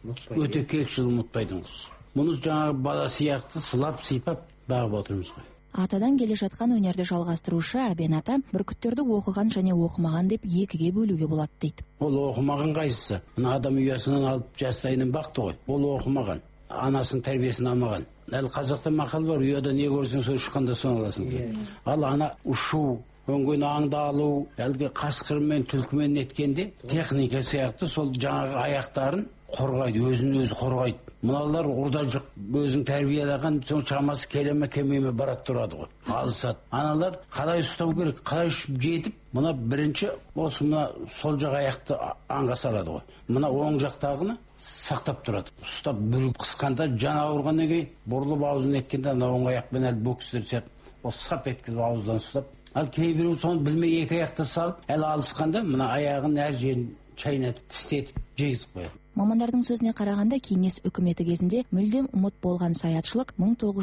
Өте кекшіл ұмытпайдыңыз. Мұны жаңағы бала сияқты сылап, сипап бағып отырмыз ғой. Атадан келе жатқан өнерді жалғастырушы Әбен ата бүркіттерді оқыған және оқымаған деп екіге бөлуге болады дейді. Ол оқымаған қайсысы? Мына адам ұясынан алып жастайынан бақты ғой. Ол оқымаған. Анасының тәрбиесін алмаған. Әлі қазақта мақал бар, ұяда не көрсең сол ұшқанда соны аласың деген. Ал ана ұшу, өңген аңды алу, әлгі қасқырмен, түлкімен неткенде техника сияқты сол жаңағы аяқтарын қорғайды, өзін өзі қорғайды. Мыналар орда жоқ, өзің тәрбиелеген соң шамасы келеме кемеме барат тұрады ғой. Алысады. Аналар қалай ұстау керек, қалай жетіп, мына бірінші осы мына сол жақ аяқты аңға салады ғой. Мына оң жақтағыны сақтап тұрады. Ұстап бүріп қысқанда жан ауырғаннан кейін бұрылып аузын еткенде ана оң аяқпен әлі бөкістер сияқты осы сап еткізіп ауыздан ұстап. Ал кейбіреу соны білмей екі аяқты салып, әлі алысқанда мына аяғын әр жерін шайнатып, тістетіп, жегізіп қояды. Мамандардың сөзіне қарағанда кеңес үкіметі кезінде мүлдем ұмыт болған саятшылық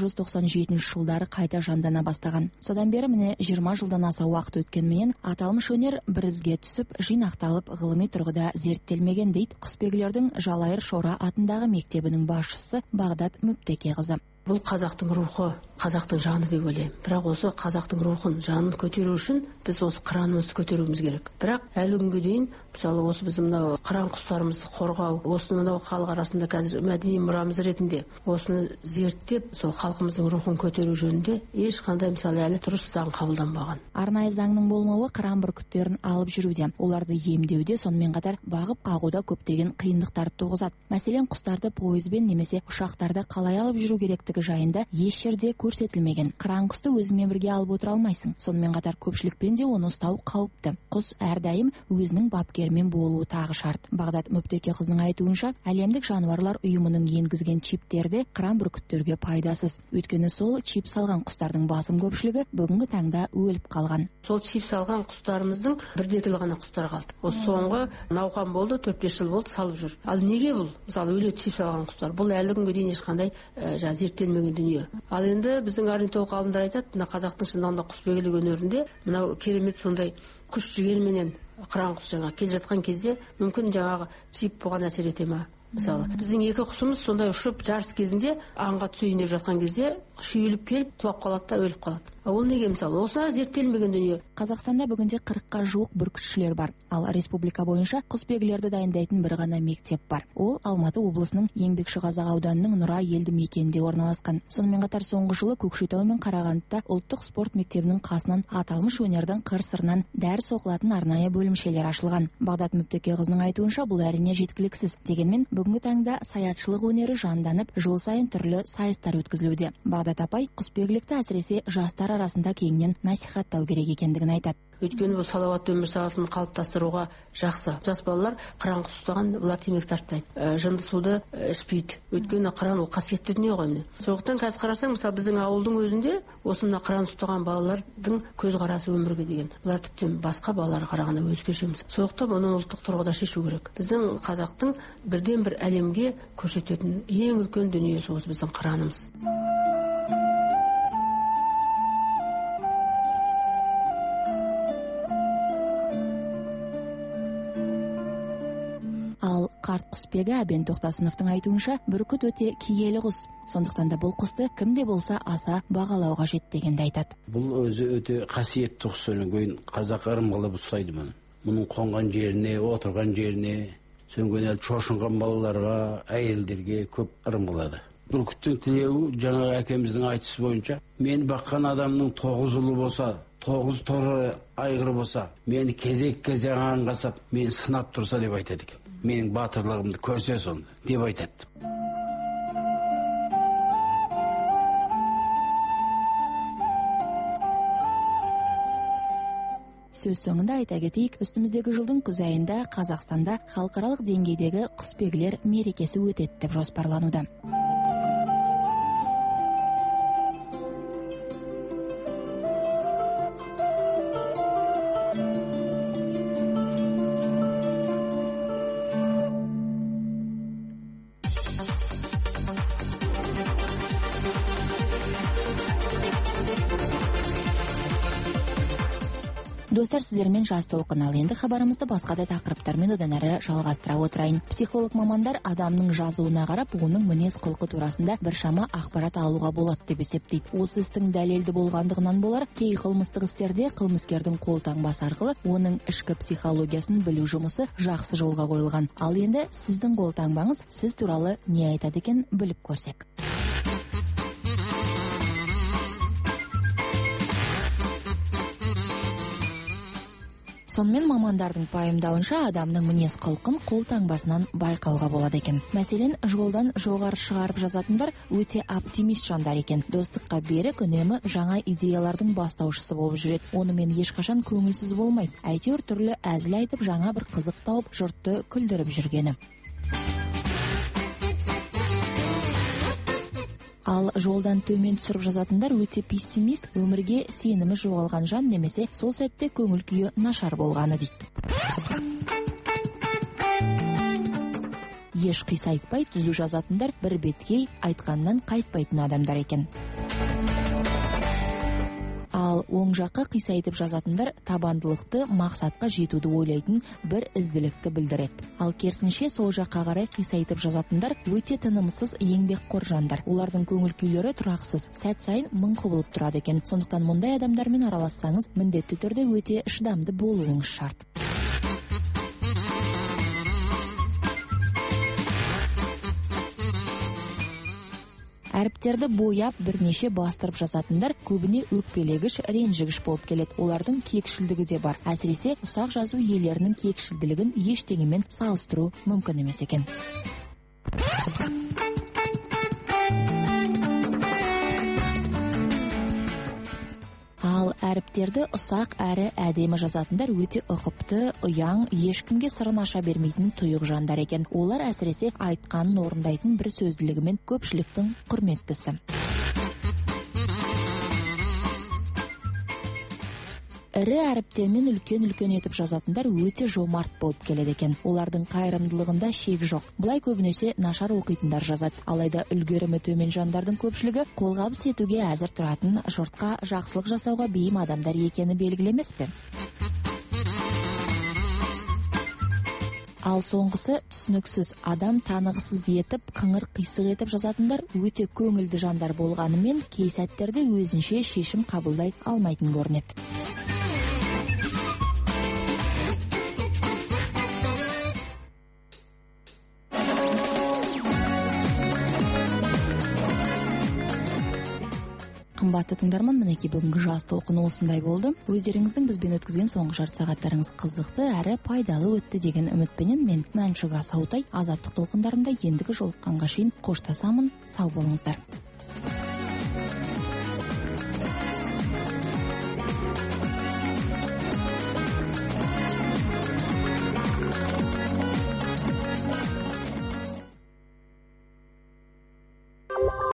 1997 жылдары қайта жандана бастаған. Содан бері міне 20 жылдан аса уақыт өткенмен аталмыш өнер бір ізге түсіп, жинақталып, ғылыми тұрғыда зерттелмеген дейді Құсбегілердің Жалайыр Шора атындағы мектебінің басшысы Бағдат Мүптекеқызы. Бұл қазақтың рухы, қазақтың жаны деп ойлаймын. Бірақ осы қазақтың рухын, жанын көтеру үшін біз осы қыранымызды көтеруіміз керек. Бірақ әлі күнге дейін, мысалы осы біз мынау қыран құстарымызды қорғау, осыны мынау халық арасында қазір мәдени мұрамыз ретінде осыны зерттеп, сол халқымыздың рухын көтеру жөнінде ешқандай мысалы әлі дұрыс заң қабылданбаған. Арнайы заңның болмауы қыран бүркіттерін алып жүруде, оларды емдеуде, сонымен қатар бағып қағуда көптеген қиындықтарды туғызады. Мәселен, құстарды пойызбен немесе ұшақтарды қалай алып жүру керектігі жайында еш жерде көрсетілмеген. Қыран құсты өзіңмен бірге алып отыра алмайсың. Сонымен қатар көпшілікпен де оны ұстау қауіпті. Құс әрдайым өзінің бапкерімен болуы тағы шарт. Бағдат Мүптөкеқызының айтуынша, әлемдік жануарлар ұйымының енгізген чиптерді қыран бүркіттерге пайдасыз. Өйткені сол чип салған құстардың басым көпшілігі бүгінгі таңда өліп қалған. Сол чип салған құстарымыздың бірде-екілі ғана құстар қалды. Осы соңғы науқан болды, 4-5 жыл болды салып жүр. Ал неге бұл? Мысалы өлі чип салған құстар. Бұл әлі күнге дейін ешқандай зерттелмеген дүние. Ал енді біздің орнитолог ғалымдар айтады, мына қазақтың шындығында құсбегілік өнерінде мынау керемет сондай күш жігерменен қыран құс жаңа келе жатқан кезде мүмкін жаңағы чип бұған әсер ете ма? Мысалы, біздің екі құсымыз сондай ұшып жарыс кезінде аңға түсейін деп жатқан кезде шүйіліп келіп құлап қалады да өліп қалады. Ол неге мысалы? Осы зерттелмеген дүние. Қазақстанда бүгінде 40-қа жуық бүркітшілер бар. Ал республика бойынша құсбегілерді дайындайтын бір ғана мектеп бар. Ол Алматы облысының Еңбекшіқазақ ауданының Нұра елді мекенінде орналасқан. Сонымен қатар соңғы жылы Көкшетау мен Қарағандыда ұлттық спорт мектебінің қасынан аталмыш өнердің қыр-сырынан дәріс оқылатын арнайы бөлімшелер ашылған. Бағдат Мүптөкеқызының айтуынша, бұл әрине жеткіліксіз. Дегенмен, бүгінгі таңда саятшылық өнері жанданып, жыл сайын түрлі сайыстар өткізілуде. Бағдат апай құсбегілікті әсіресе жастар арасында кеңінен насихаттау керек екендігін айтады. Өйткені бұл салауатты өмір салтын қалыптастыруға жақсы. Жас балалар қыран құс ұстаған, бұлар темекі тартпайды, жынды суды ішпейді. Өйткені қыран ол қасиетті дүние ғой міне. Сондықтан қазір қарасаң, мысалы біздің ауылдың өзінде осында қыран ұстаған балалардың көзқарасы өмірге деген. Бұлар тіптен басқа балаларға қарағанда өзгеше. Сондықтан оны ұлттық тұрғыда шешу керек. Біздің қазақтың бірден бір әлемге көрсететін ең үлкен дүниесі осы біздің қыранымыз. Қарт құсбегі Әбен Тоқтасыновтың айтуынша, бүркіт өте киелі құс. Сондықтан да бұл құсты кімде болса аса бағалау қажет дегенді айтады. Бұл өзі өте қасиетті құс, содан кейін қазақ ырым қылып ұстайды мұны. Мұның қонған жеріне, отырған жеріне, содан кейін шошынған балаларға, әйелдерге көп ырым қылады. Бүркіттің тілеуі жаңа әкеміздің айтысы бойынша, мен баққан адамның 9 ұлы болса, 9 торы айғыры болса, мені кезекке жаңағын қасап, мені сынап тұрса деп айтады екен. Менің батырлығымды көрсе сонда деп айтады. Сөз соңында айта кетейік, үстіміздегі жылдың күз айында Қазақстанда халықаралық деңгейдегі құсбегілер мерекесі өтеді деп жоспарлануда. Достар, сіздермен жас толқын. Ал енді хабарымызды басқа да тақырыптармен одан әрі жалғастыра отырайын. Психолог мамандар адамның жазуына қарап, оның мінез құлқы турасында біршама ақпарат алуға болады деп есептейді. Осы істің дәлелді болғандығынан болар, кей қылмыстық істерде қылмыскердің қолтаңбасы арқылы оның ішкі психологиясын білу жұмысы жақсы жолға қойылған. Ал енді сіздің қолтаңбаңыз сіз туралы не айтады екен, біліп көрсек. Сонымен мамандардың пайымдауынша адамның мінез құлқын қолтаңбасынан байқауға болады екен. Мәселен, жолдан жоғары шығарып жазатындар өте оптимист жандар екен. Достыққа берік, үнемі жаңа идеялардың бастаушысы болып жүреді. Онымен ешқашан көңілсіз болмайды. Әйтеуір түрлі әзіл айтып, жаңа бір қызық тауып, жұртты күлдіріп жүргені. Ал жолдан төмен түсіріп жазатындар өте пессимист, өмірге сенімі жоғалған жан, немесе сол сәтте көңіл күйі нашар болғаны дейді. Еш қисайтпай түзу жазатындар бір беткей, айтқаннан қайтпайтын адамдар екен. Ал оң жаққа қисайтып жазатындар табандылықты, мақсатқа жетуді ойлайтын бір ізділікті білдіреді. Ал керісінше сол жаққа қарай қисайтып жазатындар өте тынымсыз, еңбекқор жандар. Олардың көңіл күйлері тұрақсыз, сәт сайын мың құбылып тұрады екен. Сондықтан мұндай адамдармен аралассаңыз, міндетті түрде өте шыдамды болуыңыз шарт. Әріптерді бояп бірнеше бастырып жазатындар көбіне өкпелегіш, ренжігіш болып келеді. Олардың кекшілдігі де бар. Әсіресе ұсақ жазу иелерінің кекшілділігін ештеңемен салыстыру мүмкін емес екен. Ал әріптерді ұсақ әрі әдемі жазатындар өте ұқыпты, ұяң, ешкімге сырын аша бермейтін тұйық жандар екен. Олар әсіресе айтқанын орындайтын бір сөзділігімен көпшіліктің құрметтісі. Ірі әріптермен үлкен етіп жазатындар өте жомарт болып келеді екен. Олардың қайырымдылығында шек жоқ. Бұлай көбінесе нашар оқитындар жазады. Алайда үлгерімі төмен жандардың көпшілігі қолғабыс етуге әзір тұратын, жұртқа жақсылық жасауға бейім адамдар екені белгілі емес пе? Ал соңғысы түсініксіз, адам танығысыз етіп, қыңыр қисық етіп жазатындар өте көңілді жандар болғанымен, кей сәттерде өзінше шешім қабылдай алмайтын көрінеді. Қымбатты тыңдарман, мінекей бүгінгі жас толқыны осындай болды. Өздеріңіздің бізбен өткізген соңғы жарты сағаттарыңыз қызықты әрі пайдалы өтті деген үмітпенен мен Мәншүк Асаутай, азаттық толқындарында ендігі жолыққанға шейін қоштасамын. Сау болыңыздар.